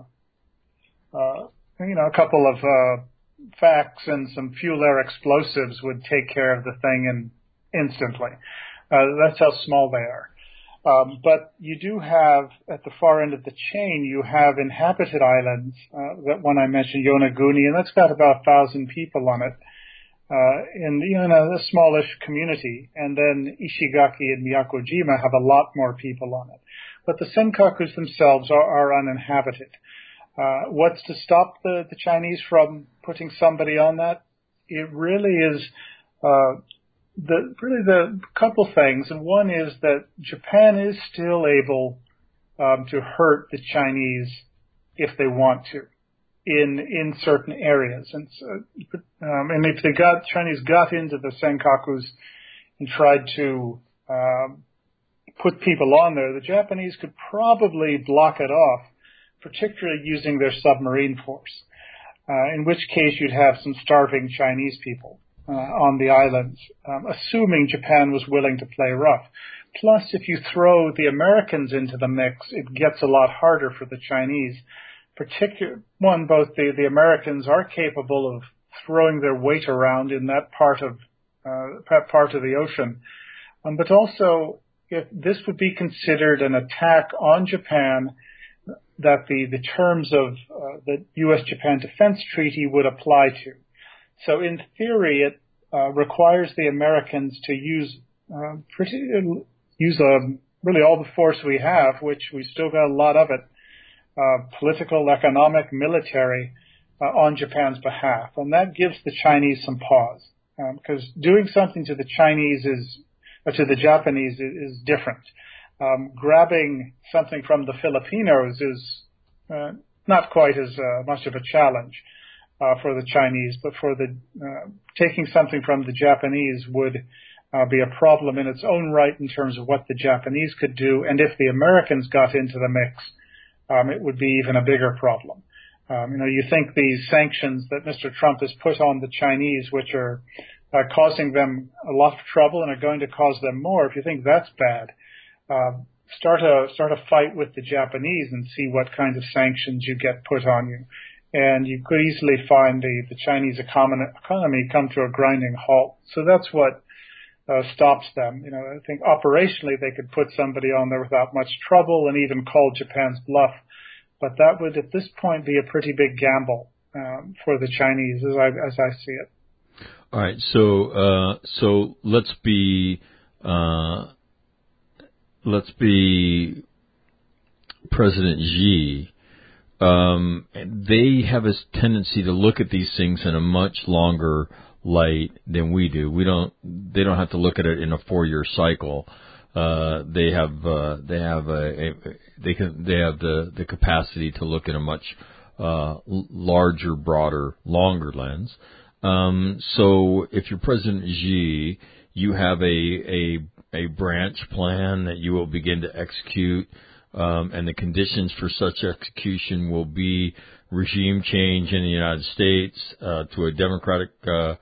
Speaker 8: Uh, you know, a couple of uh, facts and some fuel air explosives would take care of the thing in, instantly. Uh, that's how small they are. Um, but you do have, at the far end of the chain, you have inhabited islands. Uh, that one I mentioned, Yonaguni, and that's got about a thousand people on it. Uh, in, you know, a smallish community. And then Ishigaki and Miyakojima have a lot more people on it. But the Senkakus themselves are, are uninhabited. Uh, what's to stop the, the Chinese from putting somebody on that? It really is, uh, the, really the couple things. And one is that Japan is still able, um, to hurt the Chinese if they want to in, in certain areas. And, so, um, and if they got, Chinese got into the Senkakus and tried to, um, put people on there, the Japanese could probably block it off, particularly using their submarine force, uh, in which case you'd have some starving Chinese people uh, on the islands, um, assuming Japan was willing to play rough. Plus, if you throw the Americans into the mix, it gets a lot harder for the Chinese. Particular one, both the, the Americans are capable of throwing their weight around in that part of uh, that part of the ocean, um, but also if this would be considered an attack on Japan, that the, the terms of uh, the U S Japan Defense Treaty would apply to. So in theory, it uh, requires the Americans to use uh, pretty, use a really all the force we have, which we still got a lot of it, uh, political, economic, military, uh, on Japan's behalf. And that gives the Chinese some pause, because um, doing something to the Chinese is, or to the Japanese is, is different. Um, grabbing something from the Filipinos is uh, not quite as uh, much of a challenge uh, for the Chinese, but for the uh, taking something from the Japanese would uh, be a problem in its own right in terms of what the Japanese could do, and if the Americans got into the mix, um, it would be even a bigger problem. Um, you know, you think these sanctions that Mister Trump has put on the Chinese, which are uh, causing them a lot of trouble and are going to cause them more, if you think that's bad, uh, start a start a fight with the Japanese and see what kind of sanctions you get put on you. And you could easily find the, the Chinese economy, economy come to a grinding halt. So that's what uh, stops them. You know, I think operationally they could put somebody on there without much trouble and even call Japan's bluff. But that would, at this point, be a pretty big gamble um, for the Chinese, as I as I see it.
Speaker 2: All right, so uh, so let's be uh, let's be President Xi. Um, they have a tendency to look at these things in a much longer light than we do. We don't. They don't have to look at it in a four-year cycle. Uh, they have uh, they have a, a they can they have the, the capacity to look in a much uh, larger, broader, longer lens. Um, so if you're President Xi, you have a a a branch plan that you will begin to execute, um, and the conditions for such execution will be regime change in the United States uh, to a Democratic uh,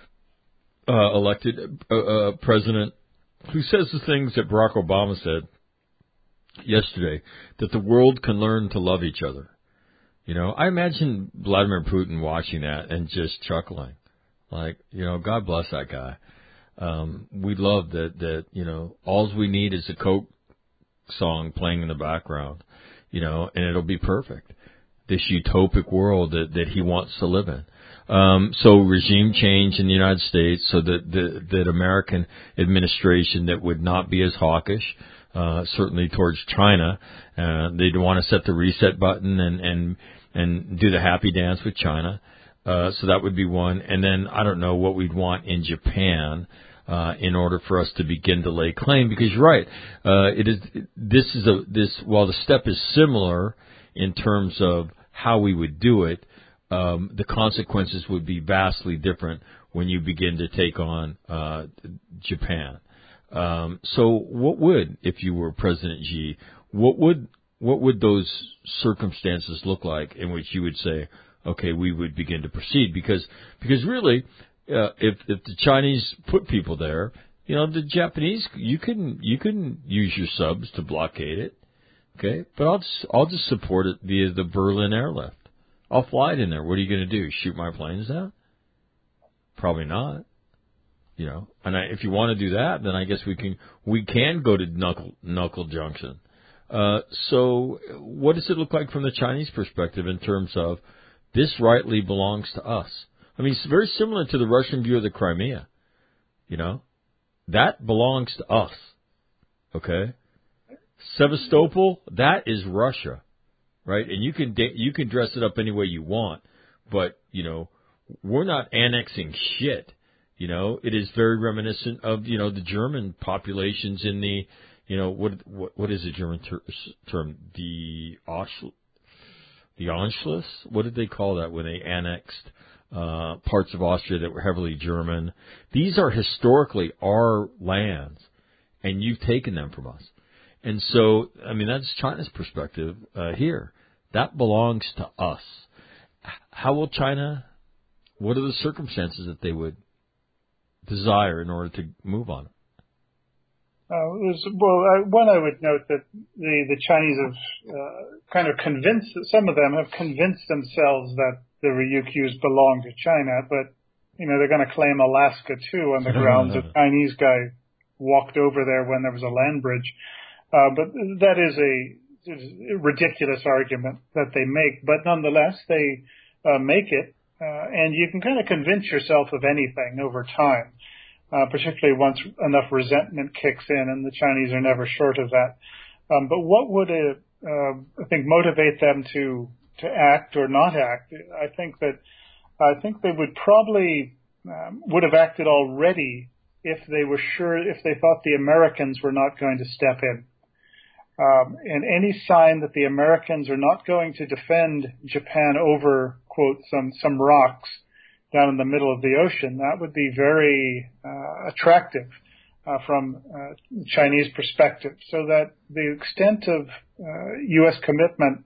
Speaker 2: uh, elected uh, uh, president, who says the things that Barack Obama said yesterday, that the world can learn to love each other. You know, I imagine Vladimir Putin watching that and just chuckling. Like, you know, God bless that guy. Um, we love that, that, you know, all we need is a Coke song playing in the background, you know, and it'll be perfect. This utopic world that, that he wants to live in. Um, so regime change in the United States, so that the that American administration that would not be as hawkish, uh, certainly towards China. Uh, they'd want to set the reset button and, and, and do the happy dance with China. Uh, so that would be one. And then I don't know what we'd want in Japan, uh, in order for us to begin to lay claim, because you're right. Uh, it is, this is a, this, while the step is similar in terms of how we would do it, Um, the consequences would be vastly different when you begin to take on uh, Japan. Um, so, what would, if you were President Xi, what would what would those circumstances look like in which you would say, okay, we would begin to proceed? Because because really, uh, if if the Chinese put people there, you know, the Japanese, you can you can use your subs to blockade it, okay? But I'll just I'll just support it via the Berlin airlift. I'll fly it in there. What are you going to do? Shoot my planes down? Probably not. You know, and I, if you want to do that, then I guess we can we can go to knuckle knuckle junction. Uh, so, what does it look like from the Chinese perspective in terms of this rightly belongs to us? I mean, it's very similar to the Russian view of the Crimea. You know, that belongs to us. Okay, Sevastopol, that is Russia. Right, and you can you can dress it up any way you want, but you know we're not annexing shit. You know, it is very reminiscent of you know the German populations in the you know what what, what is the German ter- term the Auschwitz, the Anschluss? What did they call that when they annexed uh, parts of Austria that were heavily German? These are historically our lands, and you've taken them from us. And so, I mean, that's China's perspective uh, here. That belongs to us. How will China, what are the circumstances that they would desire in order to move on it?
Speaker 8: Uh, was, well, I, one, I would note that the, the Chinese have uh, kind of convinced, some of them have convinced themselves that the Ryukyus belong to China, but, you know, they're going to claim Alaska, too, on the grounds that a Chinese guy walked over there when there was a land bridge. Uh, but that is a, is a ridiculous argument that they make. But nonetheless, they uh, make it, uh, and you can kind of convince yourself of anything over time. uh, particularly once enough resentment kicks in, and the Chinese are never short of that. Um, but what would, it, uh, I think, motivate them to to act or not act? I think that I think they would probably um, would have acted already if they were sure, if they thought the Americans were not going to step in. Um, and any sign that the Americans are not going to defend Japan over, quote, some, some rocks down in the middle of the ocean, that would be very uh, attractive uh, from uh, Chinese perspective. So that the extent of uh, U S commitment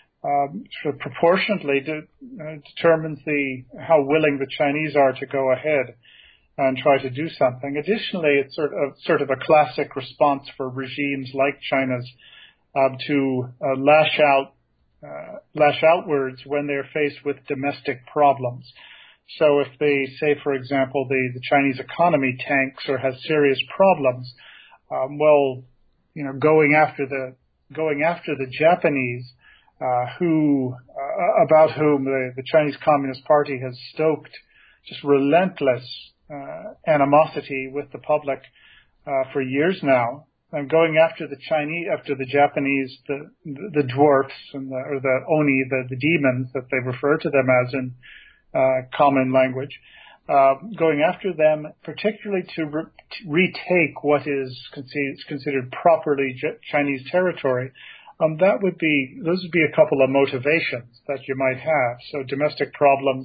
Speaker 8: um, sort of proportionately de- uh, determines the how willing the Chinese are to go ahead and try to do something. Additionally, it's sort of sort of a classic response for regimes like China's um, to uh, lash out, uh, lash outwards when they're faced with domestic problems. So if they say, for example, the, the Chinese economy tanks or has serious problems, um, well, you know, going after the going after the Japanese, uh, who uh, about whom the, the Chinese Communist Party has stoked just relentless Uh, animosity with the public uh, for years now, and going after the Chinese, after the Japanese, the the dwarfs and the, or the oni, the, the demons that they refer to them as in uh, common language, uh, going after them, particularly to, re- to retake what is con- considered properly J- Chinese territory. Um, that would be those would be a couple of motivations that you might have. So domestic problems.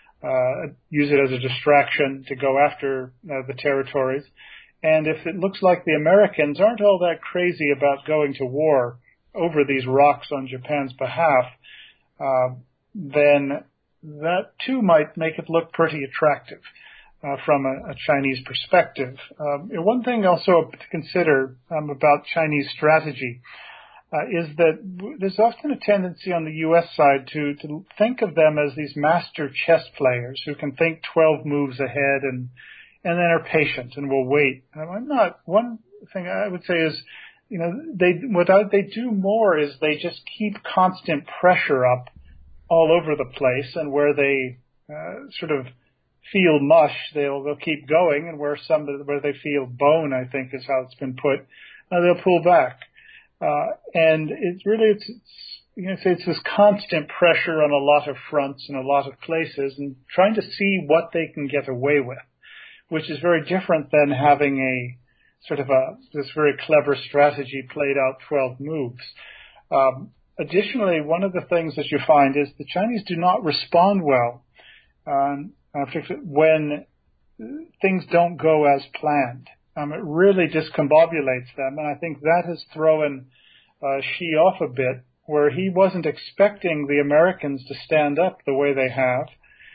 Speaker 8: Uh, use it as a distraction to go after uh, the territories. And if it looks like the Americans aren't all that crazy about going to war over these rocks on Japan's behalf, uh, then that too might make it look pretty attractive uh, from a, a Chinese perspective. Um, one thing also to consider um, about Chinese strategy Uh, is that there's often a tendency on the U S side to, to think of them as these master chess players who can think twelve moves ahead and and then are patient and will wait. And I'm not. One thing I would say is, you know, they what they do more is they just keep constant pressure up all over the place, and where they uh, sort of feel mush, they'll they'll keep going, and where some where they feel bone, I think is how it's been put, uh, they'll pull back. Uh, and it's really, it's, it's, you know, it's this constant pressure on a lot of fronts and a lot of places and trying to see what they can get away with, which is very different than having a sort of a, this very clever strategy played out twelve moves. Um, additionally, one of the things that you find is the Chinese do not respond well um, when things don't go as planned. Um, it really discombobulates them, and I think that has thrown uh, Xi off a bit, where he wasn't expecting the Americans to stand up the way they have,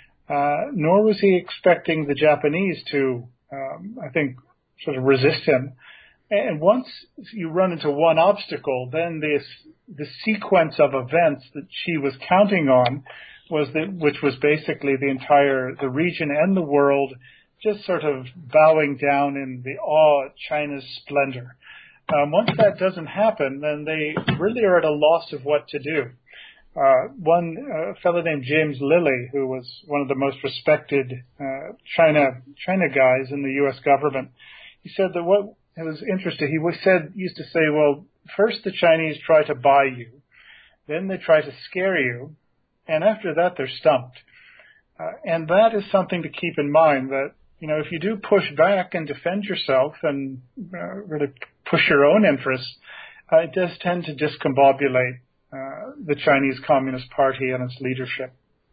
Speaker 8: uh, nor was he expecting the Japanese to, um, I think, sort of resist him. And once you run into one obstacle, then this the sequence of events that Xi was counting on was that, which was basically the entire the region and the world just sort of bowing down in the awe at China's splendor. Um, once that doesn't happen, then they really are at a loss of what to do. Uh, one uh, fellow named James Lilly, who was one of the most respected uh, China China guys in the U S government, he said that what it was interesting. He said used to say, well, first the Chinese try to buy you, then they try to scare you, and after that they're stumped. Uh, and that is something to keep in mind, that you know, if you do push back and defend yourself and uh, really push your own interests, uh, it does tend to discombobulate uh, the Chinese Communist Party and its leadership.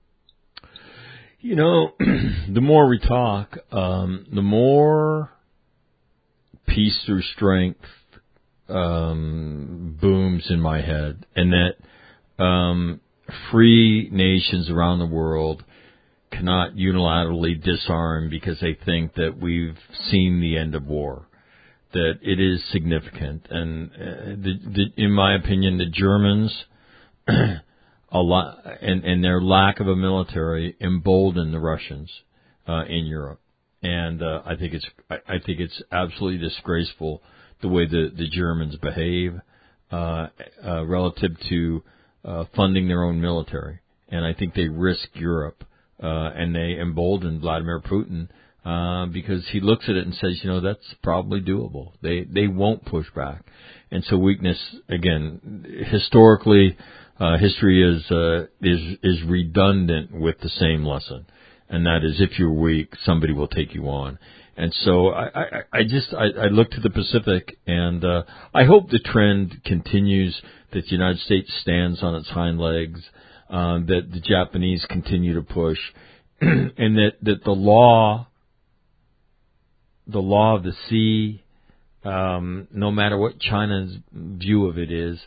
Speaker 2: You know, the more we talk, um, the more peace through strength um, booms in my head, and that um, free nations around the world cannot unilaterally disarm because they think that we've seen the end of war, that it is significant. And uh, the, the, in my opinion, the Germans, a lot, and, and their lack of a military emboldened the Russians uh, in Europe. And uh, I think it's I, I think it's absolutely disgraceful the way the, the Germans behave uh, uh, relative to uh, funding their own military. And I think they risk Europe. Uh, and they emboldened Vladimir Putin uh, because he looks at it and says, you know, that's probably doable. They they won't push back. And so weakness, again, historically, uh, history is uh, is is redundant with the same lesson, and that is if you're weak, somebody will take you on. And so I, I, I just I, I look to the Pacific, and uh, I hope the trend continues, that the United States stands on its hind legs, uh, that the Japanese continue to push, and that, that the law, the law of the sea, um, no matter what China's view of it is,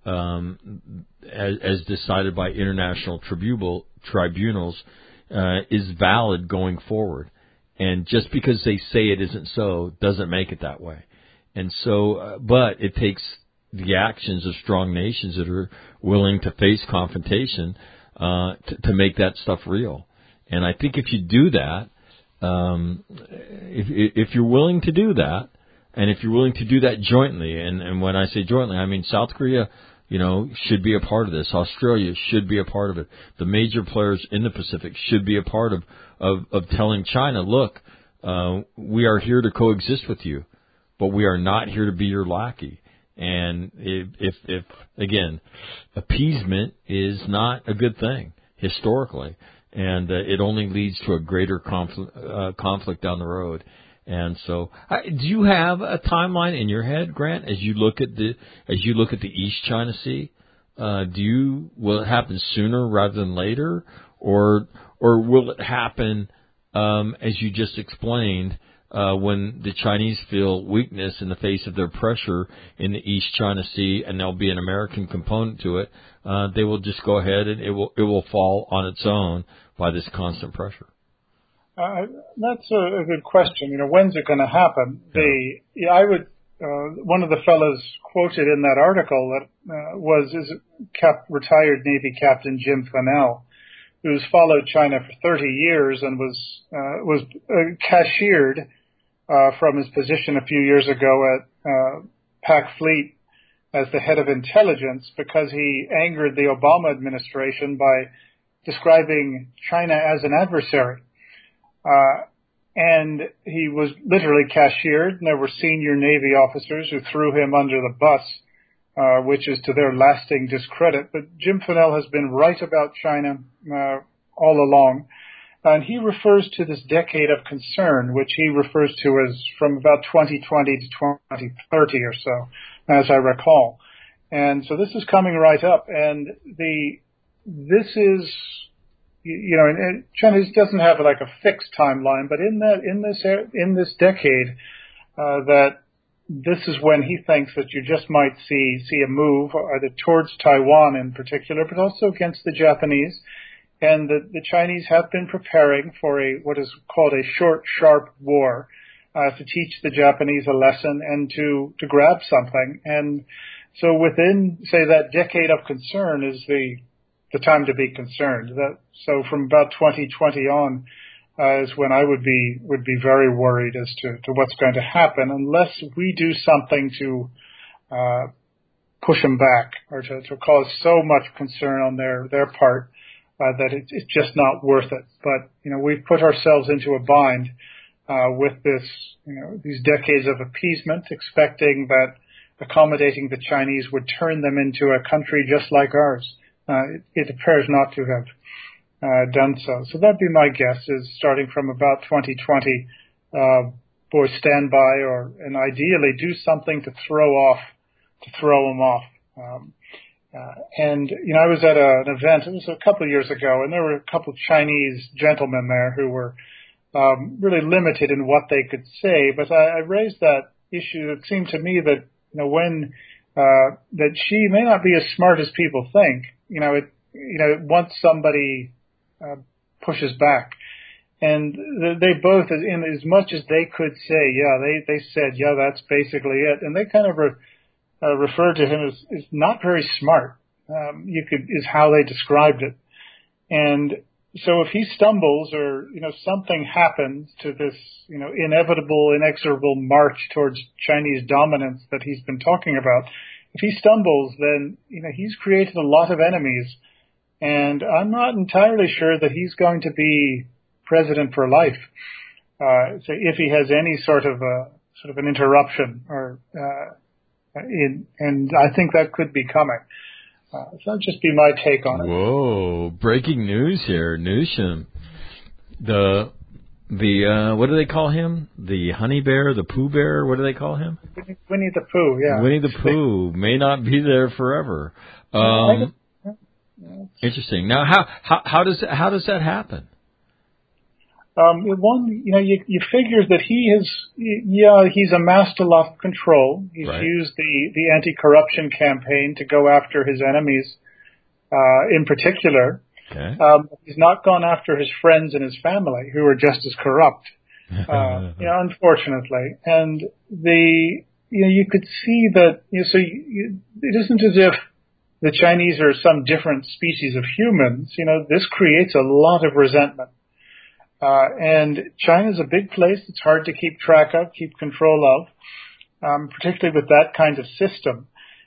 Speaker 2: um, as, as decided by international tribunal, tribunals, uh, is valid going forward. And just because they say it isn't so doesn't make it that way. And so, uh, but it takes the actions of strong nations that are willing to face confrontation uh, to, to make that stuff real. And I think if you do that, um, if, if you're willing to do that, and if you're willing to do that jointly, and, and when I say jointly, I mean South Korea, you know, should be a part of this. Australia should be a part of it. The major players in the Pacific should be a part of, of, of telling China, look, uh, we are here to coexist with you, but we are not here to be your lackey. And if, if, if again, appeasement is not a good thing historically, and uh, it only leads to a greater conflict, uh, conflict down the road. And so, uh, do you have a timeline in your head, Grant, as you look at the as you look at the East China Sea? Uh, do you will it happen sooner rather than later, or or will it happen um, as you just explained uh, when the Chinese feel weakness in the face of their pressure in the East China Sea, and there'll be an American component to it? Uh, they will just go ahead and it will it will fall on its own by this constant pressure.
Speaker 8: Uh, that's a, a good question. You know, when's it going to happen? The yeah, I would. Uh, one of the fellows quoted in that article that uh, was is Cap, retired Navy Captain Jim Fennell, who's followed China for thirty years and was uh, was uh, cashiered uh, from his position a few years ago at uh, Pac Fleet as the head of intelligence because he angered the Obama administration by describing China as an adversary. Uh, and he was literally cashiered, and there were senior Navy officers who threw him under the bus, uh, which is to their lasting discredit. But Jim Fennell has been right about China uh, all along, and he refers to this decade of concern, which he refers to as from about twenty twenty to twenty thirty or so, as I recall. And so this is coming right up, and the this is... You know, and China doesn't have like a fixed timeline, but in that, in this, in this decade, uh, that this is when he thinks that you just might see, see a move either towards Taiwan in particular, but also against the Japanese. And the, the Chinese have been preparing for a, what is called a short, sharp war, uh, to teach the Japanese a lesson and to, to grab something. And so within, say, that decade of concern is the, the time to be concerned. That, so from about twenty twenty on uh, is when I would be would be very worried as to, to what's going to happen unless we do something to uh, push them back or to, to cause so much concern on their, their part uh, that it, it's just not worth it. But, you know, we've put ourselves into a bind uh, with this, you know, these decades of appeasement, expecting that accommodating the Chinese would turn them into a country just like ours. Uh, it, it appears not to have uh, done so. So that'd be my guess, is starting from about twenty twenty, uh, boys stand by or, and ideally do something to throw off, to throw them off. Um, uh, and, you know, I was at a, an event, it was a couple of years ago, and there were a couple of Chinese gentlemen there who were um, really limited in what they could say, but I, I raised that issue. It seemed to me that, you know, when Uh, that she may not be as smart as people think. You know, it, you know, once somebody uh, pushes back, and they both, in as much as they could say, yeah, they they said, yeah, that's basically it, and they kind of re, uh, referred to him as, as not very smart. Um, you could is how they described it, and so if he stumbles or you know something happens to this you know inevitable, inexorable march towards Chinese dominance that he's been talking about, if he stumbles, then you know he's created a lot of enemies, and I'm not entirely sure that he's going to be president for life. uh, say if he has any sort of a sort of an interruption, or uh, in, and I think that could be coming. Uh, so that'd just be my take on it.
Speaker 2: Whoa! Breaking news here, Newsham. The the uh, what do they call him? The honey bear, the Pooh bear. What do they call him?
Speaker 8: Winnie, Winnie the Pooh. Yeah.
Speaker 2: Winnie the Pooh may not be there forever. Um, interesting. Now, how how how does how does that happen?
Speaker 8: Um, one, you know, you, you figure that he has, yeah, he's amassed a lot of control. He's
Speaker 2: right.
Speaker 8: used the, the anti-corruption campaign to go after his enemies, uh, in particular.
Speaker 2: Okay.
Speaker 8: Um, he's not gone after his friends and his family, who are just as corrupt, uh, you know, unfortunately. And the, you know, you could see that, you know, so you, you, it isn't as if the Chinese are some different species of humans. You know, this creates a lot of resentment. Uh, and China's a big place. It's hard to keep track of, keep control of, um, particularly with that kind of system.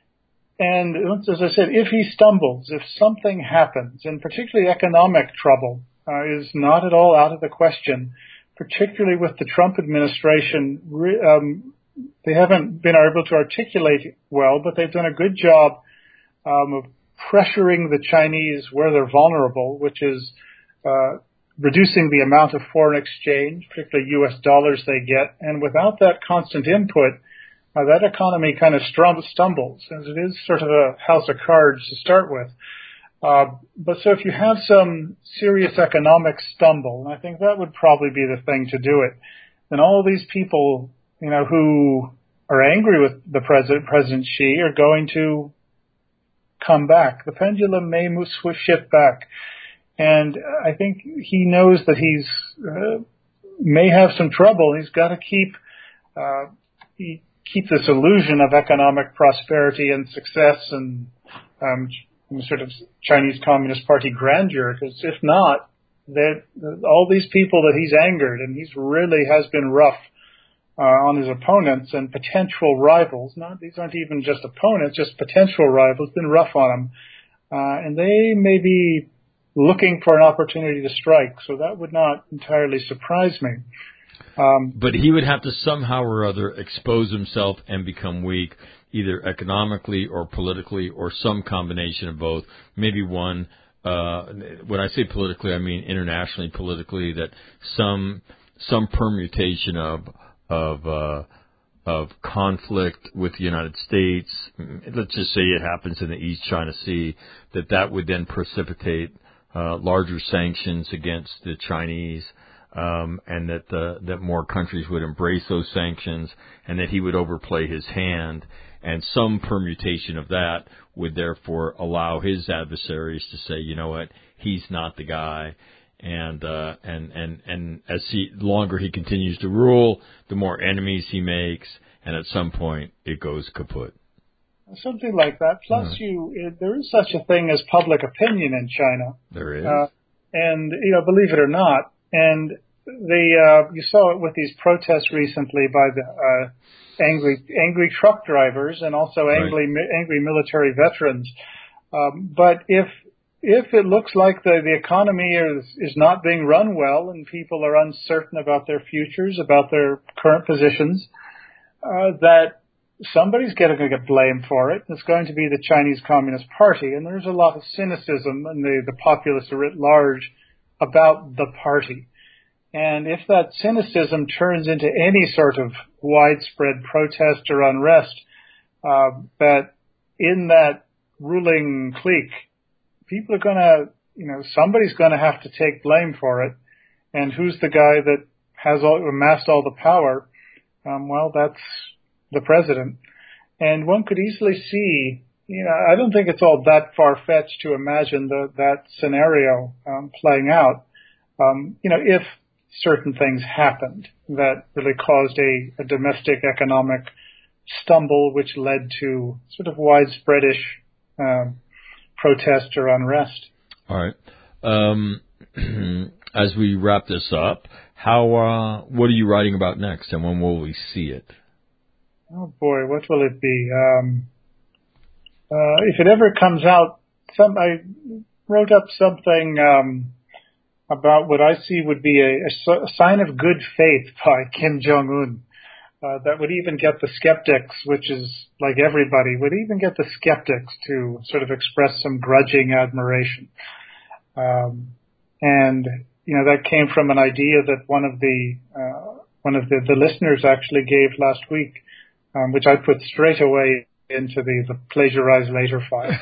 Speaker 8: And as I said, if he stumbles, if something happens, and particularly economic trouble uh, is not at all out of the question, particularly with the Trump administration, um, they haven't been able to articulate well, but they've done a good job um, of pressuring the Chinese where they're vulnerable, which is uh, reducing the amount of foreign exchange, particularly U S dollars they get. And without that constant input, uh, that economy kind of strum- stumbles, as it is sort of a house of cards to start with. Uh, but so if you have some serious economic stumble, and I think that would probably be the thing to do it, then all these people, you know, who are angry with the president, President Xi, are going to come back. The pendulum may move, shift back. And I think he knows that he's uh, may have some trouble. He's got to keep uh, he, keep this illusion of economic prosperity and success and um, sort of Chinese Communist Party grandeur. Because if not, that all these people that he's angered, and he's really has been rough uh, on his opponents and potential rivals. Not these aren't even just opponents, just potential rivals. Been rough on them, uh, and they may be looking for an opportunity to strike, so that would not entirely surprise me. Um,
Speaker 2: but he would have to somehow or other expose himself and become weak, either economically or politically or some combination of both. Maybe one, uh, when I say politically, I mean internationally politically, that some some permutation of of uh, of conflict with the United States, let's just say it happens in the East China Sea, that that would then precipitate Uh, larger sanctions against the Chinese, um, and that the, that more countries would embrace those sanctions, and that he would overplay his hand, and some permutation of that would therefore allow his adversaries to say, you know what, he's not the guy, and uh, and and and as he longer he continues to rule, the more enemies he makes, and at some point it goes kaput.
Speaker 8: Something like that. Plus, mm. you there is such a thing as public opinion in China.
Speaker 2: There is,
Speaker 8: uh, and you know, believe it or not, and the uh, you saw it with these protests recently by the uh, angry angry truck drivers and also angry right. angry military veterans. Um, but if if it looks like the the economy is is not being run well and people are uncertain about their futures, about their current positions, uh, that somebody's going to get blamed for it. It's going to be the Chinese Communist Party, and there's a lot of cynicism in the, the populace writ large about the party. And if that cynicism turns into any sort of widespread protest or unrest, uh, that in that ruling clique, people are going to, you know, somebody's going to have to take blame for it. And who's the guy that has all, amassed all the power? Um, well, that's the president. And one could easily see, you know, I don't think it's all that far-fetched to imagine the, that scenario um, playing out, um, you know, if certain things happened that really caused a, a domestic economic stumble which led to sort of widespreadish um, protest or unrest.
Speaker 2: All right. Um, as we wrap this up, how uh, what are you writing about next, and when will we see it?
Speaker 8: Oh boy, what will it be? Um, uh, if it ever comes out, some I wrote up something um, about what I see would be a, a sign of good faith by Kim Jong-un. Uh, that would even get the skeptics, which is like everybody, would even get the skeptics to sort of express some grudging admiration. Um, and, you know, that came from an idea that one of the, uh, one of the, the listeners actually gave last week, um, which I put straight away into the, the plagiarize later file.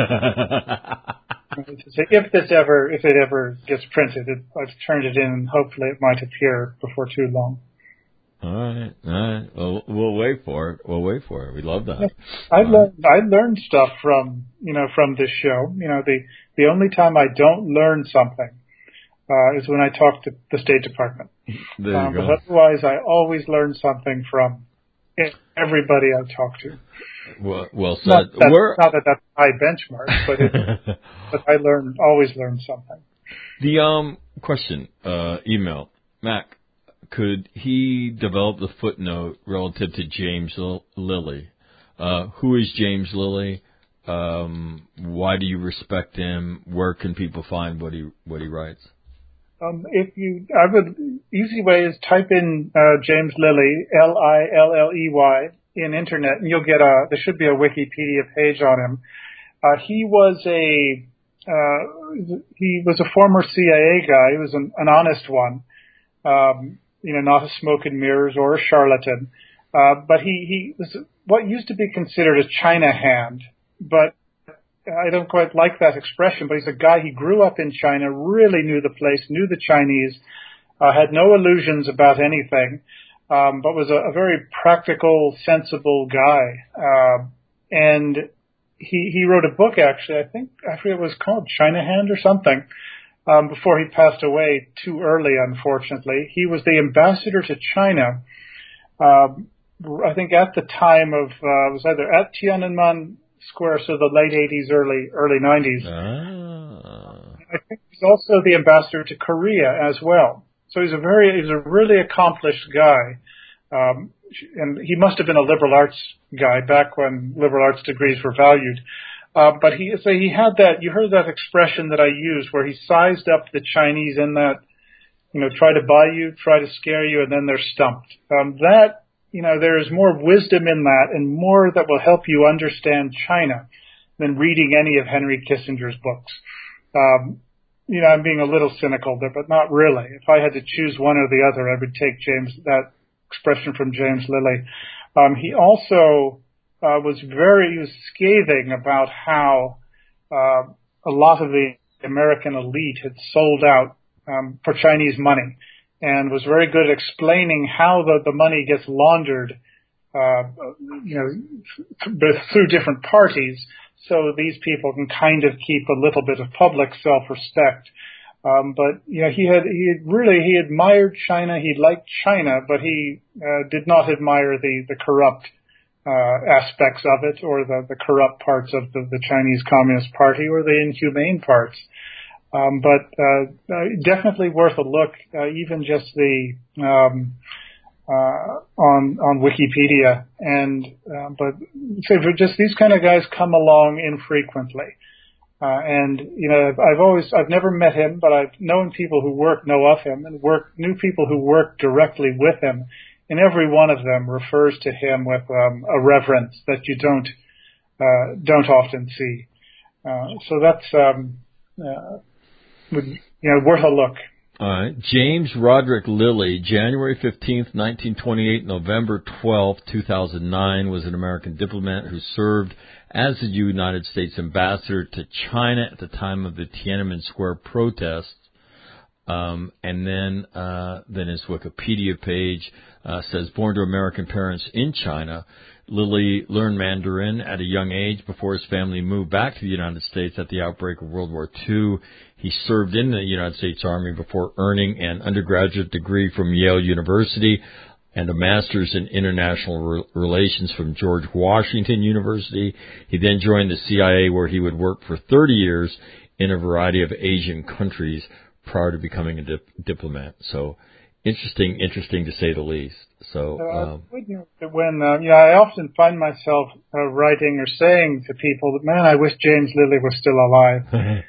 Speaker 8: If this ever, if it ever gets printed, it, I've turned it in and hopefully it might appear before too long.
Speaker 2: All right, all right. Well, we'll wait for it. We'll wait for it. We love that.
Speaker 8: I learned I learned stuff from you know from this show. You know, the the only time I don't learn something uh, is when I talk to the State Department.
Speaker 2: There you
Speaker 8: um,
Speaker 2: go.
Speaker 8: But otherwise, I always learn something from everybody I talk to.
Speaker 2: Well, well said.
Speaker 8: Not that,
Speaker 2: We're,
Speaker 8: not that that's a high benchmark, but it, but I learn always learn something.
Speaker 2: The um question uh, email, Mac. Could he develop the footnote relative to James Lilly? Uh, who is James Lilly? Um, why do you respect him? Where can people find what he what he writes?
Speaker 8: Um, if you, I would easy way is type in uh, James Lilly, L I L L E Y, in internet, and you'll get a. There should be a Wikipedia page on him. Uh, he was a uh, he was a former C I A guy. He was an, an honest one. Um, you know, not a smoke and mirrors or a charlatan. Uh, but he, he was what used to be considered a China hand. But I don't quite like that expression, but he's a guy, he grew up in China, really knew the place, knew the Chinese, uh, had no illusions about anything, um, but was a, a very practical, sensible guy. Uh, and he, he wrote a book, actually, I think, I forget what it was called, China Hand or something. Um, before he passed away too early, unfortunately. He was the ambassador to China, um, I think at the time of, uh, it was either at Tiananmen Square, so the late eighties, early, early nineties.
Speaker 2: Ah.
Speaker 8: I think he's also the ambassador to Korea as well. So he's a very, he's a really accomplished guy. Um, and he must have been a liberal arts guy back when liberal arts degrees were valued. Uh, but he, so he had that, you heard that expression that I used where he sized up the Chinese in that, you know, try to buy you, try to scare you, and then they're stumped. Um, that, you know, there is more wisdom in that and more that will help you understand China than reading any of Henry Kissinger's books. Um, you know, I'm being a little cynical there, but not really. If I had to choose one or the other, I would take James, that expression from James Lilly. Um, he also, Uh, was very he was scathing about how uh, a lot of the American elite had sold out um, for Chinese money, and was very good at explaining how the, the money gets laundered, uh, you know, through different parties, so these people can kind of keep a little bit of public self-respect. Um, but you know, he had he had really he admired China. He liked China, but he uh, did not admire the the corrupt Uh, aspects of it, or the, the corrupt parts of the, the Chinese Communist Party, or the inhumane parts. Um, but uh, uh, definitely worth a look, uh, even just the um, uh, on on Wikipedia. And uh, but so for just these kind of guys come along infrequently. Uh, and you know, I've always I've never met him, but I've known people who work know of him, and work knew people who work directly with him. And every one of them refers to him with um, a reverence that you don't uh, don't often see. Uh, so that's um, uh, would, you know worth a look.
Speaker 2: All right, James Roderick Lilly, January fifteenth, nineteen twenty-eight, November twelfth, two thousand nine, was an American diplomat who served as the United States ambassador to China at the time of the Tiananmen Square protests. Um, and then, uh, then his Wikipedia page, uh, says, born to American parents in China, Lilly learned Mandarin at a young age before his family moved back to the United States at the outbreak of World War Two. He served in the United States Army before earning an undergraduate degree from Yale University and a master's in international re- relations from George Washington University. He then joined the C I A, where he would work for thirty years in a variety of Asian countries prior to becoming a dip- diplomat. So interesting, interesting to say the least. So, um,
Speaker 8: uh, when, uh, you know, I often find myself uh, writing or saying to people that, man, I wish James Lilly was still alive.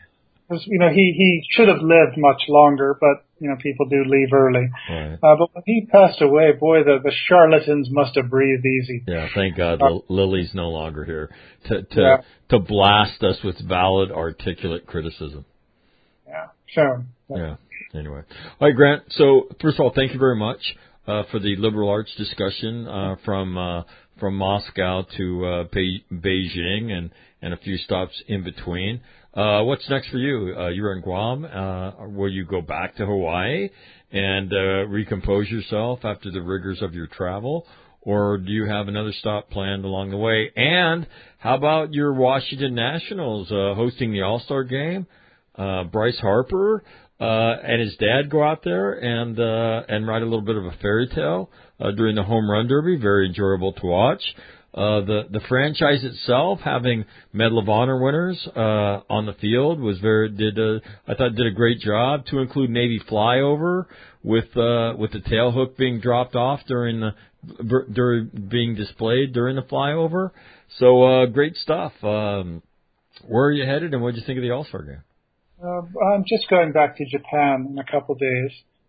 Speaker 8: 'Cause, you know, he, he should have lived much longer, but, you know, people do leave early.
Speaker 2: Right.
Speaker 8: Uh, but when he passed away, boy, the, the charlatans must have breathed easy.
Speaker 2: Yeah, thank God
Speaker 8: Uh,
Speaker 2: L- Lily's no longer here to to
Speaker 8: Yeah.
Speaker 2: to blast us with valid, articulate criticism.
Speaker 8: Yeah, sure.
Speaker 2: Yeah. Anyway, all right, Grant. So first of all, thank you very much uh, for the liberal arts discussion uh, from uh, from Moscow to uh, Be- Beijing and and a few stops in between. Uh, what's next for you? Uh, you're in Guam. Uh, will you go back to Hawaii and uh, recompose yourself after the rigors of your travel? Or do you have another stop planned along the way? And how about your Washington Nationals uh, hosting the All-Star Game? Uh, Bryce Harper uh, and his dad go out there and uh, and write a little bit of a fairy tale uh, during the Home Run Derby. Very enjoyable to watch. Uh, the the franchise itself, having Medal of Honor winners uh, on the field, was very did a, I thought did a great job. To include Navy flyover with uh, with the tail hook being dropped off during the during being displayed during the flyover. So uh, great stuff. Um, where are you headed, and what did you think of the All-Star Game?
Speaker 8: Uh, I'm just going back to Japan in a couple of days,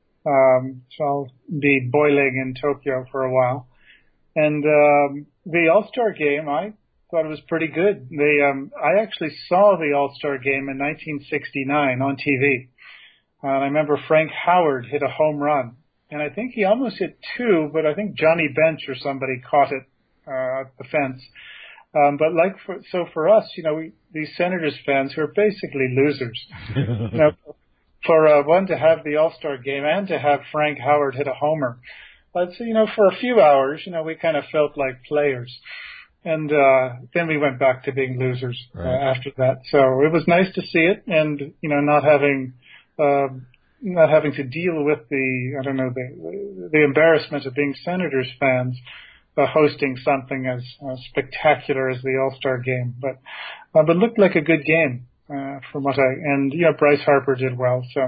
Speaker 8: um, so I'll be boiling in Tokyo for a while. And um, the All-Star Game, I thought it was pretty good. They, um, I actually saw the All-Star Game in nineteen sixty-nine on T V. Uh, and I remember Frank Howard hit a home run. And I think he almost hit two, but I think Johnny Bench or somebody caught it uh, at the fence. Um, but like for, so for us, you know, we, these Senators fans who are basically losers, you know, for uh, one to have the All-Star Game and to have Frank Howard hit a homer. But, you know, for a few hours, you know, we kind of felt like players. And uh, then we went back to being losers uh,
Speaker 2: Right.
Speaker 8: after that. So it was nice to see it and, you know, not having uh, not having to deal with the, I don't know, the, the embarrassment of being Senators fans uh, hosting something as uh, spectacular as the All-Star Game. But, uh, but it looked like a good game uh, from what I, and, you know, Bryce Harper did well. So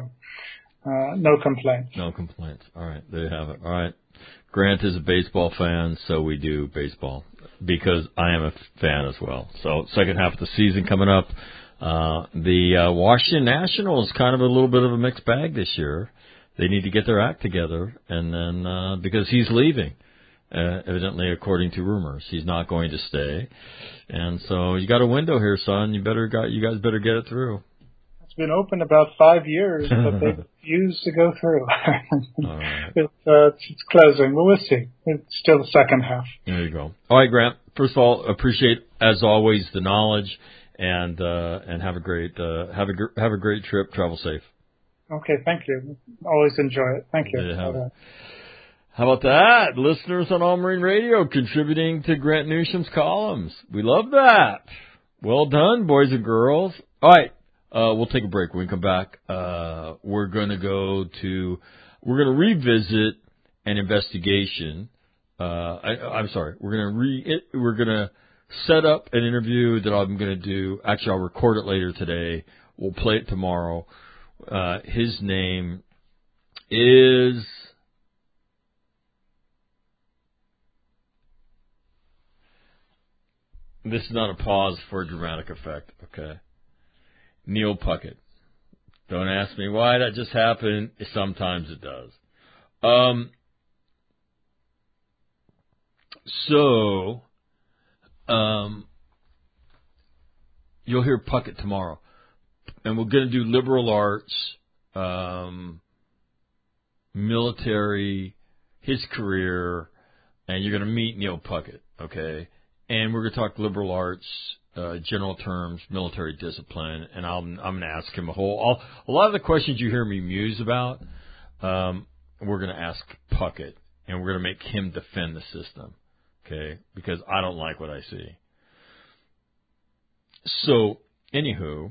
Speaker 8: uh, no complaints.
Speaker 2: No complaints. All right, there you have it. All right. Grant is a baseball fan, so we do baseball because I am a fan as well. So second half of the season coming up. Uh, the uh, Washington Nationals kind of a little bit of a mixed bag this year. They need to get their act together, and then uh, because he's leaving, uh, evidently according to rumors, he's not going to stay. And so you got a window here, son. You better got you guys better get it through.
Speaker 8: It's been open about five years, but they refuse to go through.
Speaker 2: All right.
Speaker 8: It's, uh, it's, it's closing, but we'll see. It's still the second half.
Speaker 2: There you go. All right, Grant. First of all, appreciate as always the knowledge, and uh, and have a great uh, have a gr- have a great trip. Travel safe.
Speaker 8: Okay, thank you. Always enjoy it. Thank you.
Speaker 2: There you have it.
Speaker 8: Bye-bye.
Speaker 2: How about that? Listeners on All Marine Radio contributing to Grant Newsom's columns. We love that. Well done, boys and girls. All right. Uh, we'll take a break. When we come back, uh, we're going to go to, we're going to revisit an investigation. Uh, I, I'm sorry. We're going to re, it, we're going to set up an interview that I'm going to do. Actually, I'll record it later today. We'll play it tomorrow. Uh, his name is, this is not a pause for a dramatic effect. Okay. Neil Puckett. Don't ask me why that just happened. Sometimes it does. Um, so, um, you'll hear Puckett tomorrow. And we're going to do liberal arts, um, military, his career, and you're going to meet Neil Puckett, okay? And we're going to talk liberal arts, Uh, general terms, military discipline, and I'll, I'm going to ask him a whole, all, a lot of the questions you hear me muse about, um, we're going to ask Puckett, and we're going to make him defend the system, okay, because I don't like what I see. So, anywho,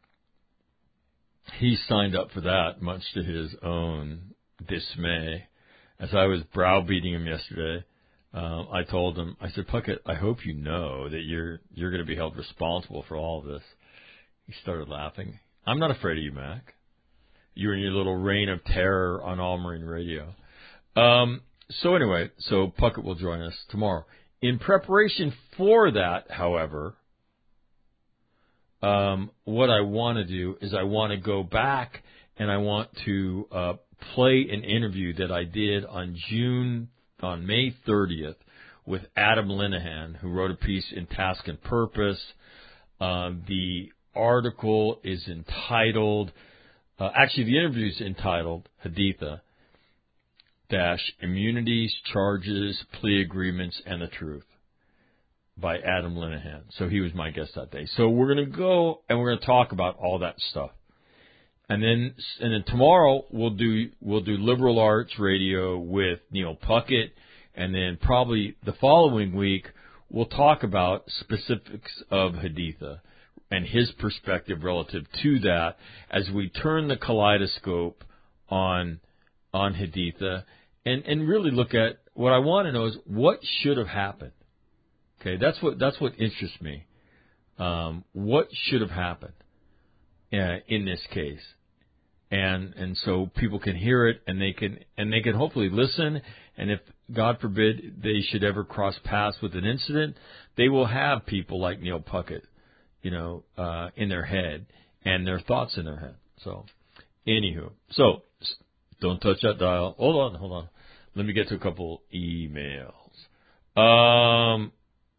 Speaker 2: he signed up for that, much to his own dismay. As I was browbeating him yesterday, Uh, I told him, I said, Puckett, I hope you know that you're you're going to be held responsible for all of this. He started laughing. I'm not afraid of you, Mac. You're in your little reign of terror on All Marine Radio. Um, so anyway, so Puckett will join us tomorrow. In preparation for that, however, um, what I want to do is I want to go back and I want to uh, play an interview that I did on June, on May thirtieth with Adam Linehan, who wrote a piece in Task and Purpose. Uh, the article is entitled, uh, actually the interview is entitled Haditha dash Immunities, Charges, Plea Agreements, and the Truth by Adam Linehan. So he was my guest that day. So we're going to go and we're going to talk about all that stuff. And then, and then tomorrow we'll do, we'll do Liberal Arts Radio with Neil Puckett. And then probably the following week we'll talk about specifics of Haditha and his perspective relative to that as we turn the kaleidoscope on, on Haditha and, and really look at what I want to know is what should have happened. Okay, that's what that's what interests me. Um, what should have happened uh, in this case, and and so people can hear it and they can and they can hopefully listen. And if God forbid they should ever cross paths with an incident, they will have people like Neil Puckett, you know, uh, in their head and their thoughts in their head. So, anywho, so don't touch that dial. Hold on, hold on. Let me get to a couple emails. Um.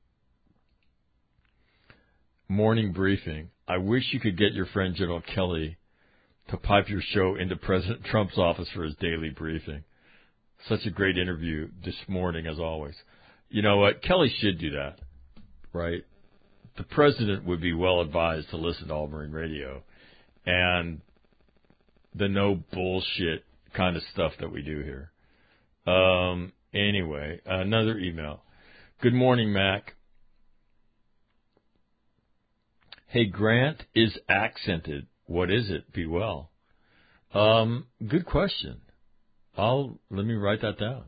Speaker 2: Morning briefing. I wish you could get your friend General Kelly to pipe your show into President Trump's office for his daily briefing. Such a great interview this morning, as always. You know what? Kelly should do that, right? The president would be well advised to listen to All Marine Radio and the no bullshit kind of stuff that we do here. Um, anyway, another email. Good morning, Mac. Hey, Grant is accented. What is it? Be well. Um, good question. I'll let me write that down.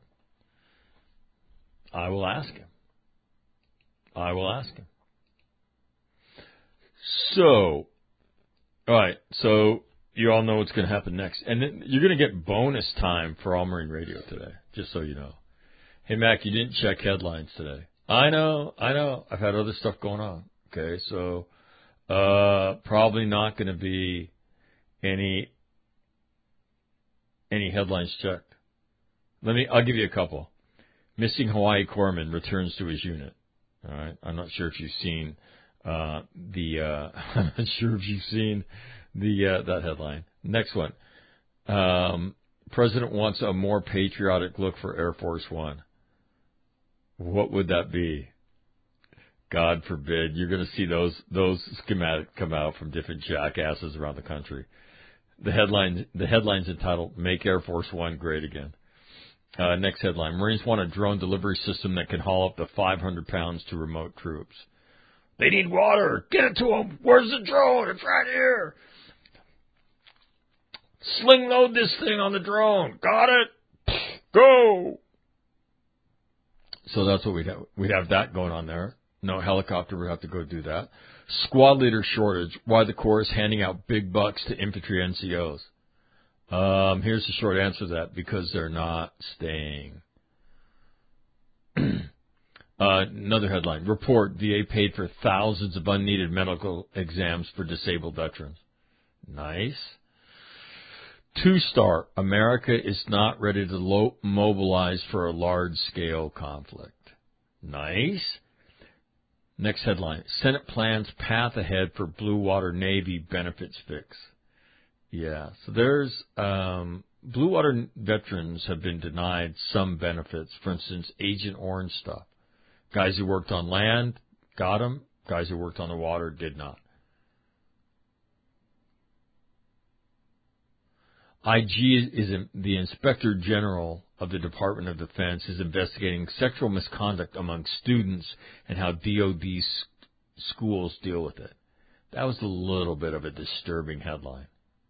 Speaker 2: I will ask him. I will ask him. So, all right. So you all know what's going to happen next, and then you're going to get bonus time for All Marine Radio today. Just so you know. Hey, Mac, you didn't check headlines today. I know. I know. I've had other stuff going on. Okay, so. Uh, probably not going to be any any headlines checked. Let me. I'll give you a couple. Missing Hawaii Corpsman returns to his unit. All right. I'm not sure if you've seen uh, the. Uh, I'm not sure if you've seen the uh, that headline. Next one. Um, President wants a more patriotic look for Air Force One. What would that be? God forbid, you're going to see those those schematics come out from different jackasses around the country. The headline the headline's entitled "Make Air Force One Great Again." Uh, next headline: Marines want a drone delivery system that can haul up to five hundred pounds to remote troops. They need water. Get it to them. Where's the drone? It's right here. Sling load this thing on the drone. Got it. Go. So that's what we'd have. We'd have that going on there. No helicopter would have to go do that. Squad leader shortage. Why the Corps is handing out big bucks to infantry N C Os. Um, here's the short answer to that. Because they're not staying. uh, another headline. Report. V A paid for thousands of unneeded medical exams for disabled veterans. Nice. Two-star. America is not ready to lo- mobilize for a large-scale conflict. Nice. Next headline, Senate plans path ahead for Blue Water Navy benefits fix. Yeah, so there's, um, Blue Water veterans have been denied some benefits. For instance, Agent Orange stuff. Guys who worked on land got them. Guys who worked on the water did not. I G is the Inspector General of the Department of Defense is investigating sexual misconduct among students and how D O D schools deal with it. That was a little bit of a disturbing headline.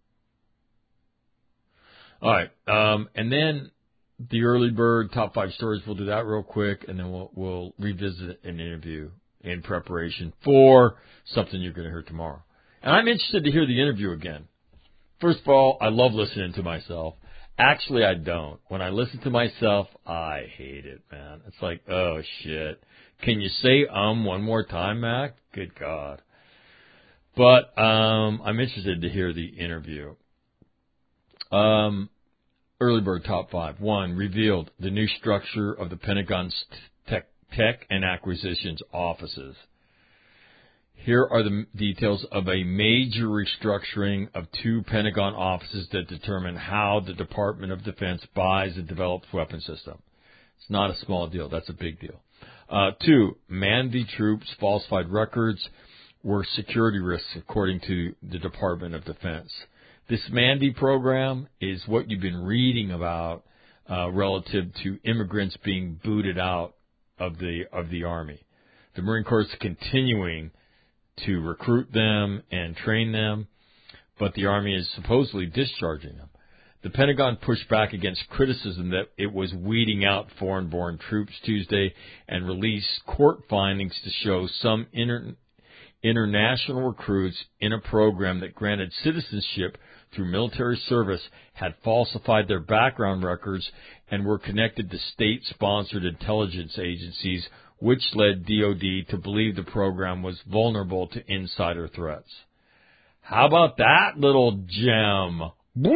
Speaker 2: All right, um, and then the early bird top five stories. We'll do that real quick, and then we'll we'll revisit an interview in preparation for something you're going to hear tomorrow. And I'm interested to hear the interview again. First of all, I love listening to myself. Actually, I don't. When I listen to myself, I hate it, man. It's like, oh, shit. Can you say um one more time, Mac? Good God. But um, I'm interested to hear the interview. Um, Early Bird Top five. One, revealed the new structure of the Pentagon's tech, tech and acquisitions offices. Here are the details of a major restructuring of two Pentagon offices that determine how the Department of Defense buys and develops weapon systems. It's not a small deal. That's a big deal. Uh, two, Mandy troops, falsified records were security risks, according to the Department of Defense. This Mandy program is what you've been reading about uh, relative to immigrants being booted out of the of the Army. The Marine Corps is continuing to recruit them and train them, but the Army is supposedly discharging them. The Pentagon pushed back against criticism that it was weeding out foreign-born troops Tuesday and released court findings to show some inter- international recruits in a program that granted citizenship through military service had falsified their background records and were connected to state-sponsored intelligence agencies, which led D O D to believe the program was vulnerable to insider threats. How about that little gem?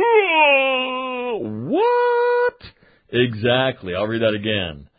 Speaker 2: What? Exactly. I'll read that again.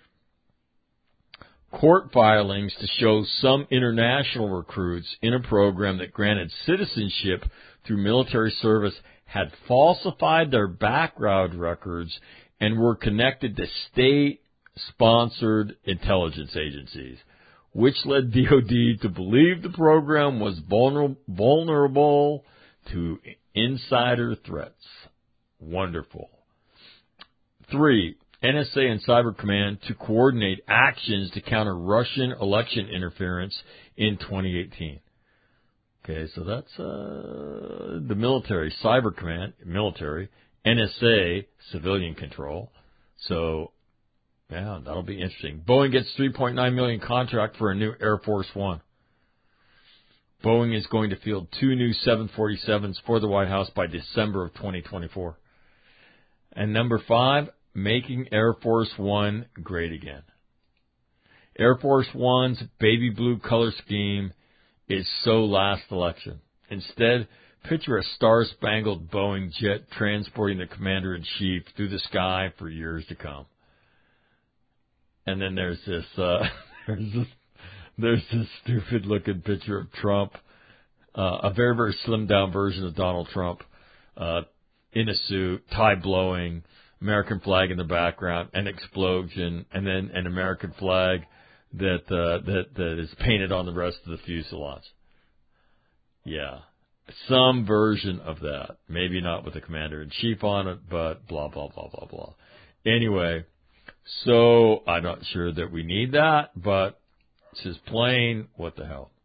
Speaker 2: Court filings to show some international recruits in a program that granted citizenship through military service had falsified their background records and were connected to state-sponsored intelligence agencies, which led D O D to believe the program was vulnerable to insider threats. Wonderful. Three, N S A and Cyber Command to coordinate actions to counter Russian election interference in twenty eighteen. Okay, so that's uh, the military, Cyber Command, military, N S A, civilian control. So, yeah, that'll be interesting. Boeing gets three point nine million dollars contract for a new Air Force One. Boeing is going to field two new seven forty-sevens for the White House by December of twenty twenty-four. And number five, making Air Force One great again. Air Force One's baby blue color scheme is so last election. Instead, picture a star-spangled Boeing jet transporting the commander-in-chief through the sky for years to come. And then there's this, uh, there's this, there's this stupid-looking picture of Trump, uh, a very, very slimmed-down version of Donald Trump, uh, in a suit, tie blowing, American flag in the background, an explosion, and then an American flag that uh, that that is painted on the rest of the fuselage. Yeah, some version of that. Maybe not with the commander-in-chief on it, but blah, blah, blah, blah, blah. Anyway, so I'm not sure that we need that, but it's just plain, what the hell.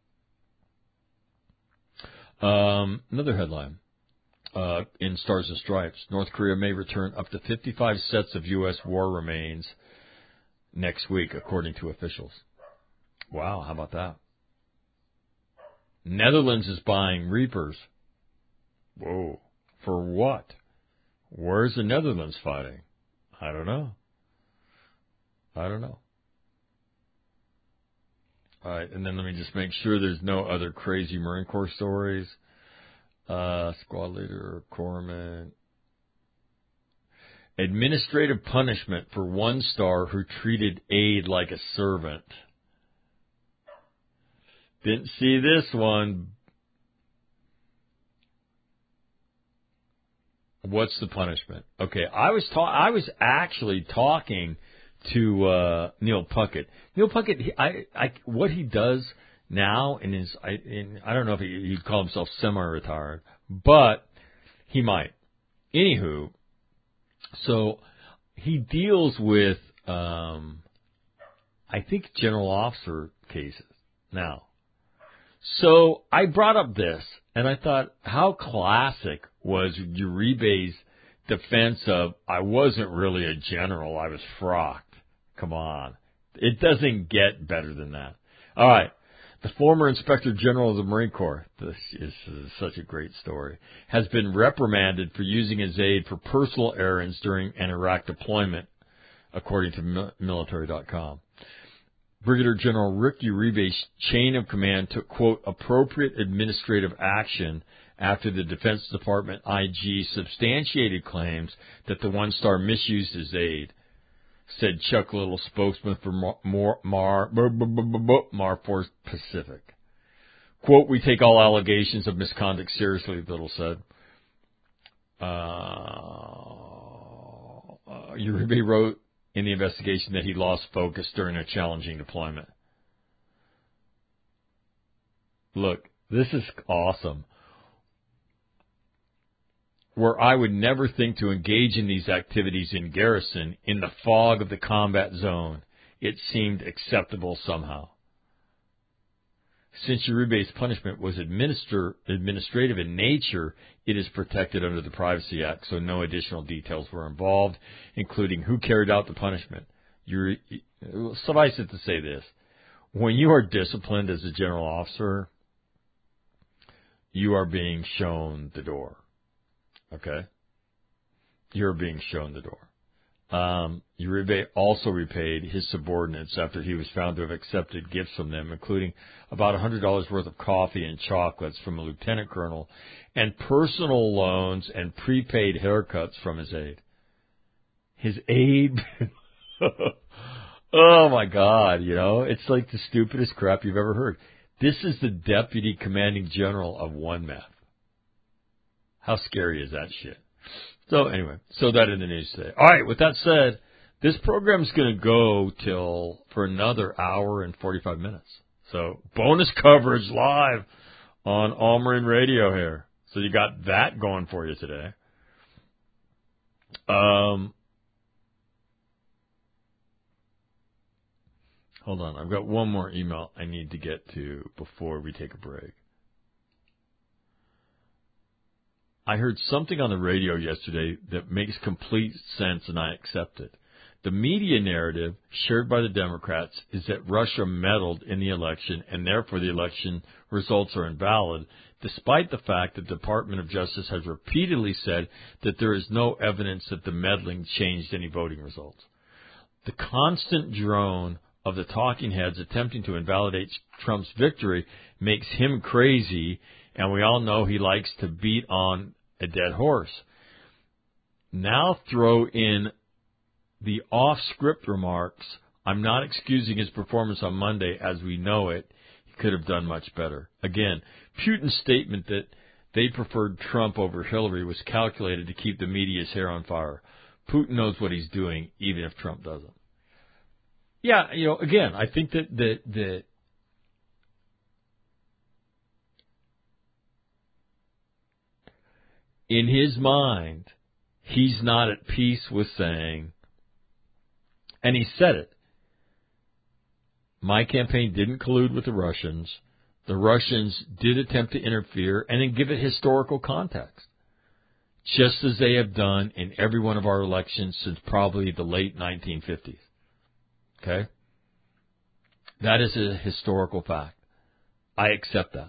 Speaker 2: Um, another headline. Uh, in Stars and Stripes, North Korea may return up to fifty-five sets of U S war remains next week, according to officials. Wow, how about that? Netherlands is buying Reapers. Whoa. For what? Where's the Netherlands fighting? I don't know. I don't know. All right, and then let me just make sure there's no other crazy Marine Corps stories. Uh, squad leader, corpsman. Administrative punishment for one star who treated aide like a servant. Didn't see this one. What's the punishment? Okay, I was ta- I was actually talking to uh, Neil Puckett. Neil Puckett, he, I, I, what he does now in his, I, in, I don't know if he, he'd call himself semi-retired, but he might. Anywho, so he deals with, um, I think, general officer cases now. So I brought up this, and I thought, how classic was Uribe's defense of, I wasn't really a general, I was frocked. Come on. It doesn't get better than that. All right. The former Inspector General of the Marine Corps, this is, this is such a great story, has been reprimanded for using his aide for personal errands during an Iraq deployment, according to military dot com. Brigadier General Rick Uribe's chain of command took, quote, appropriate administrative action after the Defense Department I G substantiated claims that the One Star misused his aid, said Chuck Little, spokesman for Mar, Mar, Mar, Mar Force Pacific. Quote, we take all allegations of misconduct seriously, Little said. Uh, uh, Uribe wrote in the investigation that he lost focus during a challenging deployment. Look, this is awesome. Where I would never think to engage in these activities in garrison, in the fog of the combat zone, it seemed acceptable somehow. Since Uribe's punishment was administer, administrative in nature, it is protected under the Privacy Act, so no additional details were involved, including who carried out the punishment. Uri, suffice it to say this. When you are disciplined as a general officer, you are being shown the door. Okay? You're being shown the door. Um, Uribe also repaid his subordinates after he was found to have accepted gifts from them, including about one hundred dollars worth of coffee and chocolates from a lieutenant colonel, and personal loans and prepaid haircuts from his aide. His aide? Oh, my God, you know, it's like the stupidest crap you've ever heard. This is the deputy commanding general of one meth. How scary is that shit? So anyway, so that in the news today. All right, with that said, this program is going to go till for another hour and forty-five minutes. So bonus coverage live on All Marine Radio here. So you got that going for you today. Um, hold on, I've got one more email I need to get to before we take a break. I heard something on the radio yesterday that makes complete sense, and I accept it. The media narrative shared by the Democrats is that Russia meddled in the election, and therefore the election results are invalid, despite the fact that the Department of Justice has repeatedly said that there is no evidence that the meddling changed any voting results. The constant drone of the talking heads attempting to invalidate Trump's victory makes him crazy, and we all know he likes to beat on a dead horse. Now throw in the off-script remarks, I'm not excusing his performance on Monday as we know it. He could have done much better. Again, Putin's statement that they preferred Trump over Hillary was calculated to keep the media's hair on fire. Putin knows what he's doing, even if Trump doesn't. Yeah, you know, again, I think that that that in his mind, he's not at peace with saying, and he said it, my campaign didn't collude with the Russians. The Russians did attempt to interfere, and then give it historical context, just as they have done in every one of our elections since probably the late nineteen fifties. Okay? That is a historical fact. I accept that.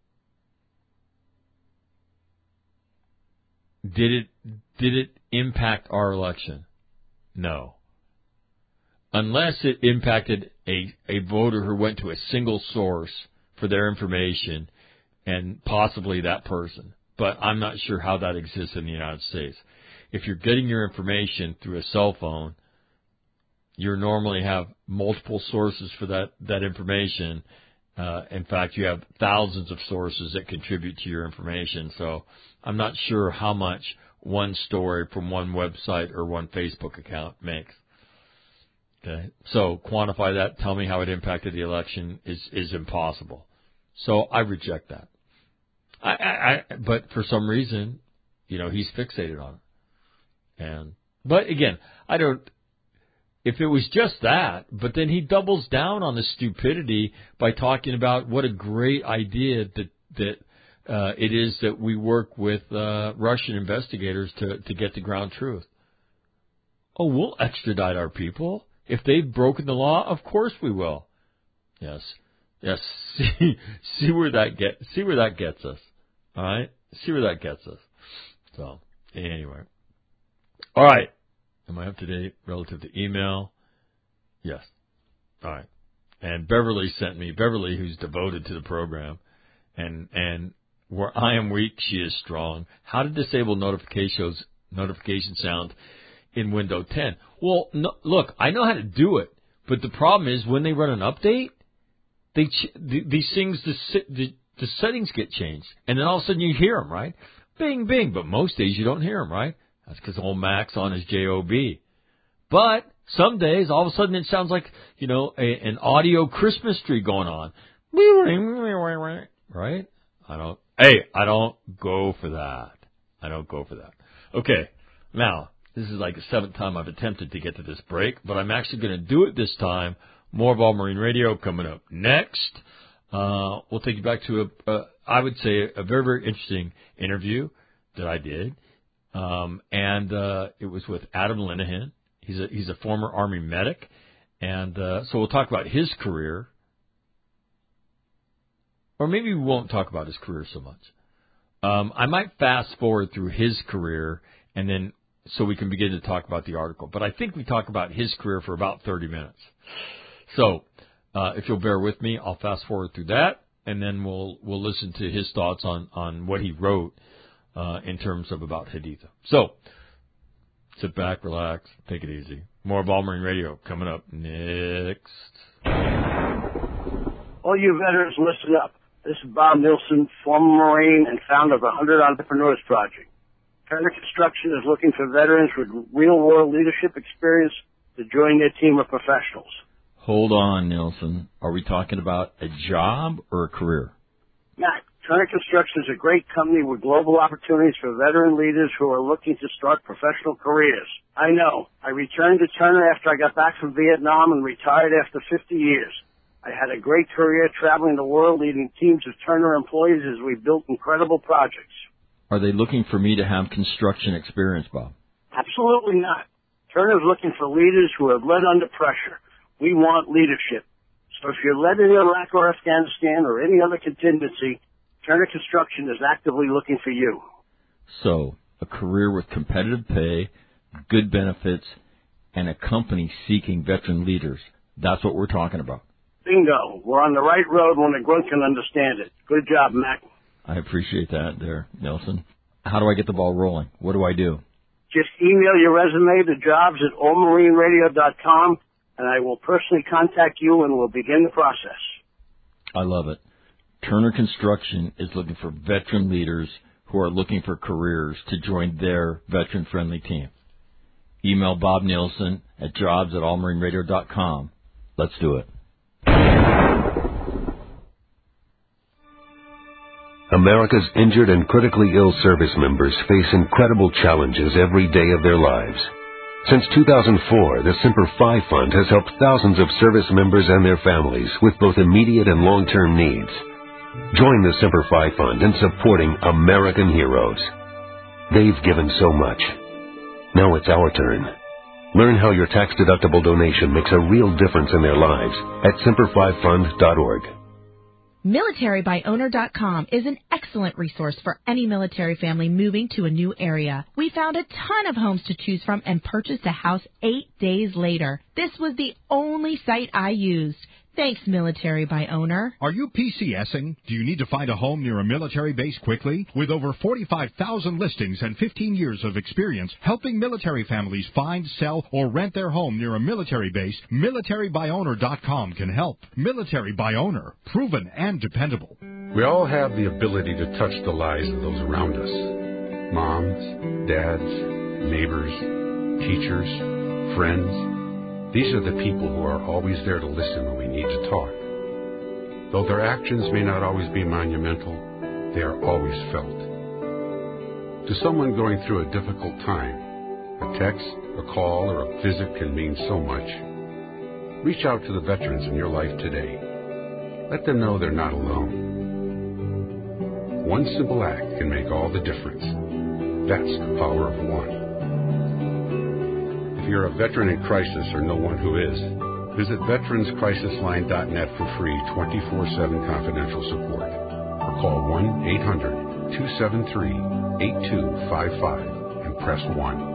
Speaker 2: Did it did it impact our election? No. Unless it impacted a, a voter who went to a single source for their information and possibly that person. But I'm not sure how that exists in the United States. If you're getting your information through a cell phone, you normally have multiple sources for that, that information. Uh, in fact, you have thousands of sources that contribute to your information. So I'm not sure how much one story from one website or one Facebook account makes. Okay. So quantify that. Tell me how it impacted the election is, is impossible. So I reject that. I, I, I, but for some reason, you know, he's fixated on it. And, but again, I don't, if it was just that, but then he doubles down on the stupidity by talking about what a great idea that, that, uh, it is that we work with, uh, Russian investigators to, to get the ground truth. Oh, we'll extradite our people. If they've broken the law, of course we will. Yes. Yes. See, see where that get, see where that gets us. All right. See where that gets us. So anyway. All right. Am I up to date relative to email? Yes. All right. and Beverly sent me, Beverly, who's devoted to the program, and, and where I am weak, she is strong. How to disable notifications, notification sound in Windows ten. Well, no, look, I know how to do it, but the problem is when they run an update, they ch- the, these things, the, the, the settings get changed, and then all of a sudden you hear them, right? Bing, bing, but most days you don't hear them, right? That's because old Mac's on his J O B. But some days, all of a sudden, it sounds like, you know, a, an audio Christmas tree going on. Right? I don't, hey, I don't go for that. I don't go for that. Okay, now, this is like the seventh time I've attempted to get to this break, but I'm actually going to do it this time. More of All Marine Radio coming up next. Uh, we'll take you back to, a, a I would say, a very, very interesting interview that I did. Um, and uh, it was with Adam Linehan. He's a, he's a former Army medic. And uh, so we'll talk about his career. Or maybe we won't talk about his career so much. Um, I might fast forward through his career and then so we can begin to talk about the article. But I think we talk about his career for about thirty minutes. So uh, if you'll bear with me, I'll fast forward through that, and then we'll we'll listen to his thoughts on, on what he wrote uh, in terms of about Haditha. So sit back, relax, take it easy. More of All Marine Radio coming up next.
Speaker 1: All you veterans, listen up. This is Bob Nilsson, former Marine and founder of the one hundred Entrepreneurs Project. Turner Construction is looking for veterans with real-world leadership experience to join their team of professionals.
Speaker 2: Hold on, Nilsson. Are we talking about a job or a career?
Speaker 1: Matt, Turner Construction is a great company with global opportunities for veteran leaders who are looking to start professional careers. I know. I returned to Turner after I got back from Vietnam and retired after fifty years. I had a great career traveling the world leading teams of Turner employees as we built incredible projects.
Speaker 2: Are they looking for me to have construction experience, Bob?
Speaker 1: Absolutely not. Turner is looking for leaders who have led under pressure. We want leadership. So if you're led in Iraq or Afghanistan or any other contingency, Turner Construction is actively looking for you.
Speaker 2: So, a career with competitive pay, good benefits, and a company seeking veteran leaders. That's what we're talking about.
Speaker 1: Bingo. We're on the right road when a grunt can understand it. Good job, Mac.
Speaker 2: I appreciate that there, Nelson. How do I get the ball rolling? What do I do?
Speaker 1: Just email your resume to jobs at all marine radio dot com, and I will personally contact you and we'll begin the process.
Speaker 2: I love it. Turner Construction is looking for veteran leaders who are looking for careers to join their veteran-friendly team. Email Bob Nielsen at jobs at all marine radio dot com. Let's do it.
Speaker 9: America's injured and critically ill service members face incredible challenges every day of their lives. Since two thousand four, the Semper Fi Fund has helped thousands of service members and their families with both immediate and long-term needs. Join the Semper Fi Fund in supporting American heroes. They've given so much. Now it's our turn. Learn how your tax-deductible donation makes a real difference in their lives at semper fi fund dot org.
Speaker 10: military by owner dot com is an excellent resource for any military family moving to a new area. We found a ton of homes to choose from and purchased a house eight days later. This was the only site I used. Thanks, Military by Owner.
Speaker 11: Are you PCSing? Do you need to find a home near a military base quickly? With over forty-five thousand listings and fifteen years of experience helping military families find, sell, or rent their home near a military base, military by owner dot com can help. Military by Owner, proven and dependable.
Speaker 12: We all have the ability to touch the lives of those around us. Moms, dads, neighbors, teachers, friends. These are the people who are always there to listen when we need to talk. Though their actions may not always be monumental, they are always felt. To someone going through a difficult time, a text, a call, or a visit can mean so much. Reach out to the veterans in your life today. Let them know they're not alone. One simple act can make all the difference. That's the power of one. If you're a veteran in crisis or know one who is, visit veterans crisis line dot net for free twenty-four seven confidential support. Or call one eight hundred two seven three eight two five five and press one.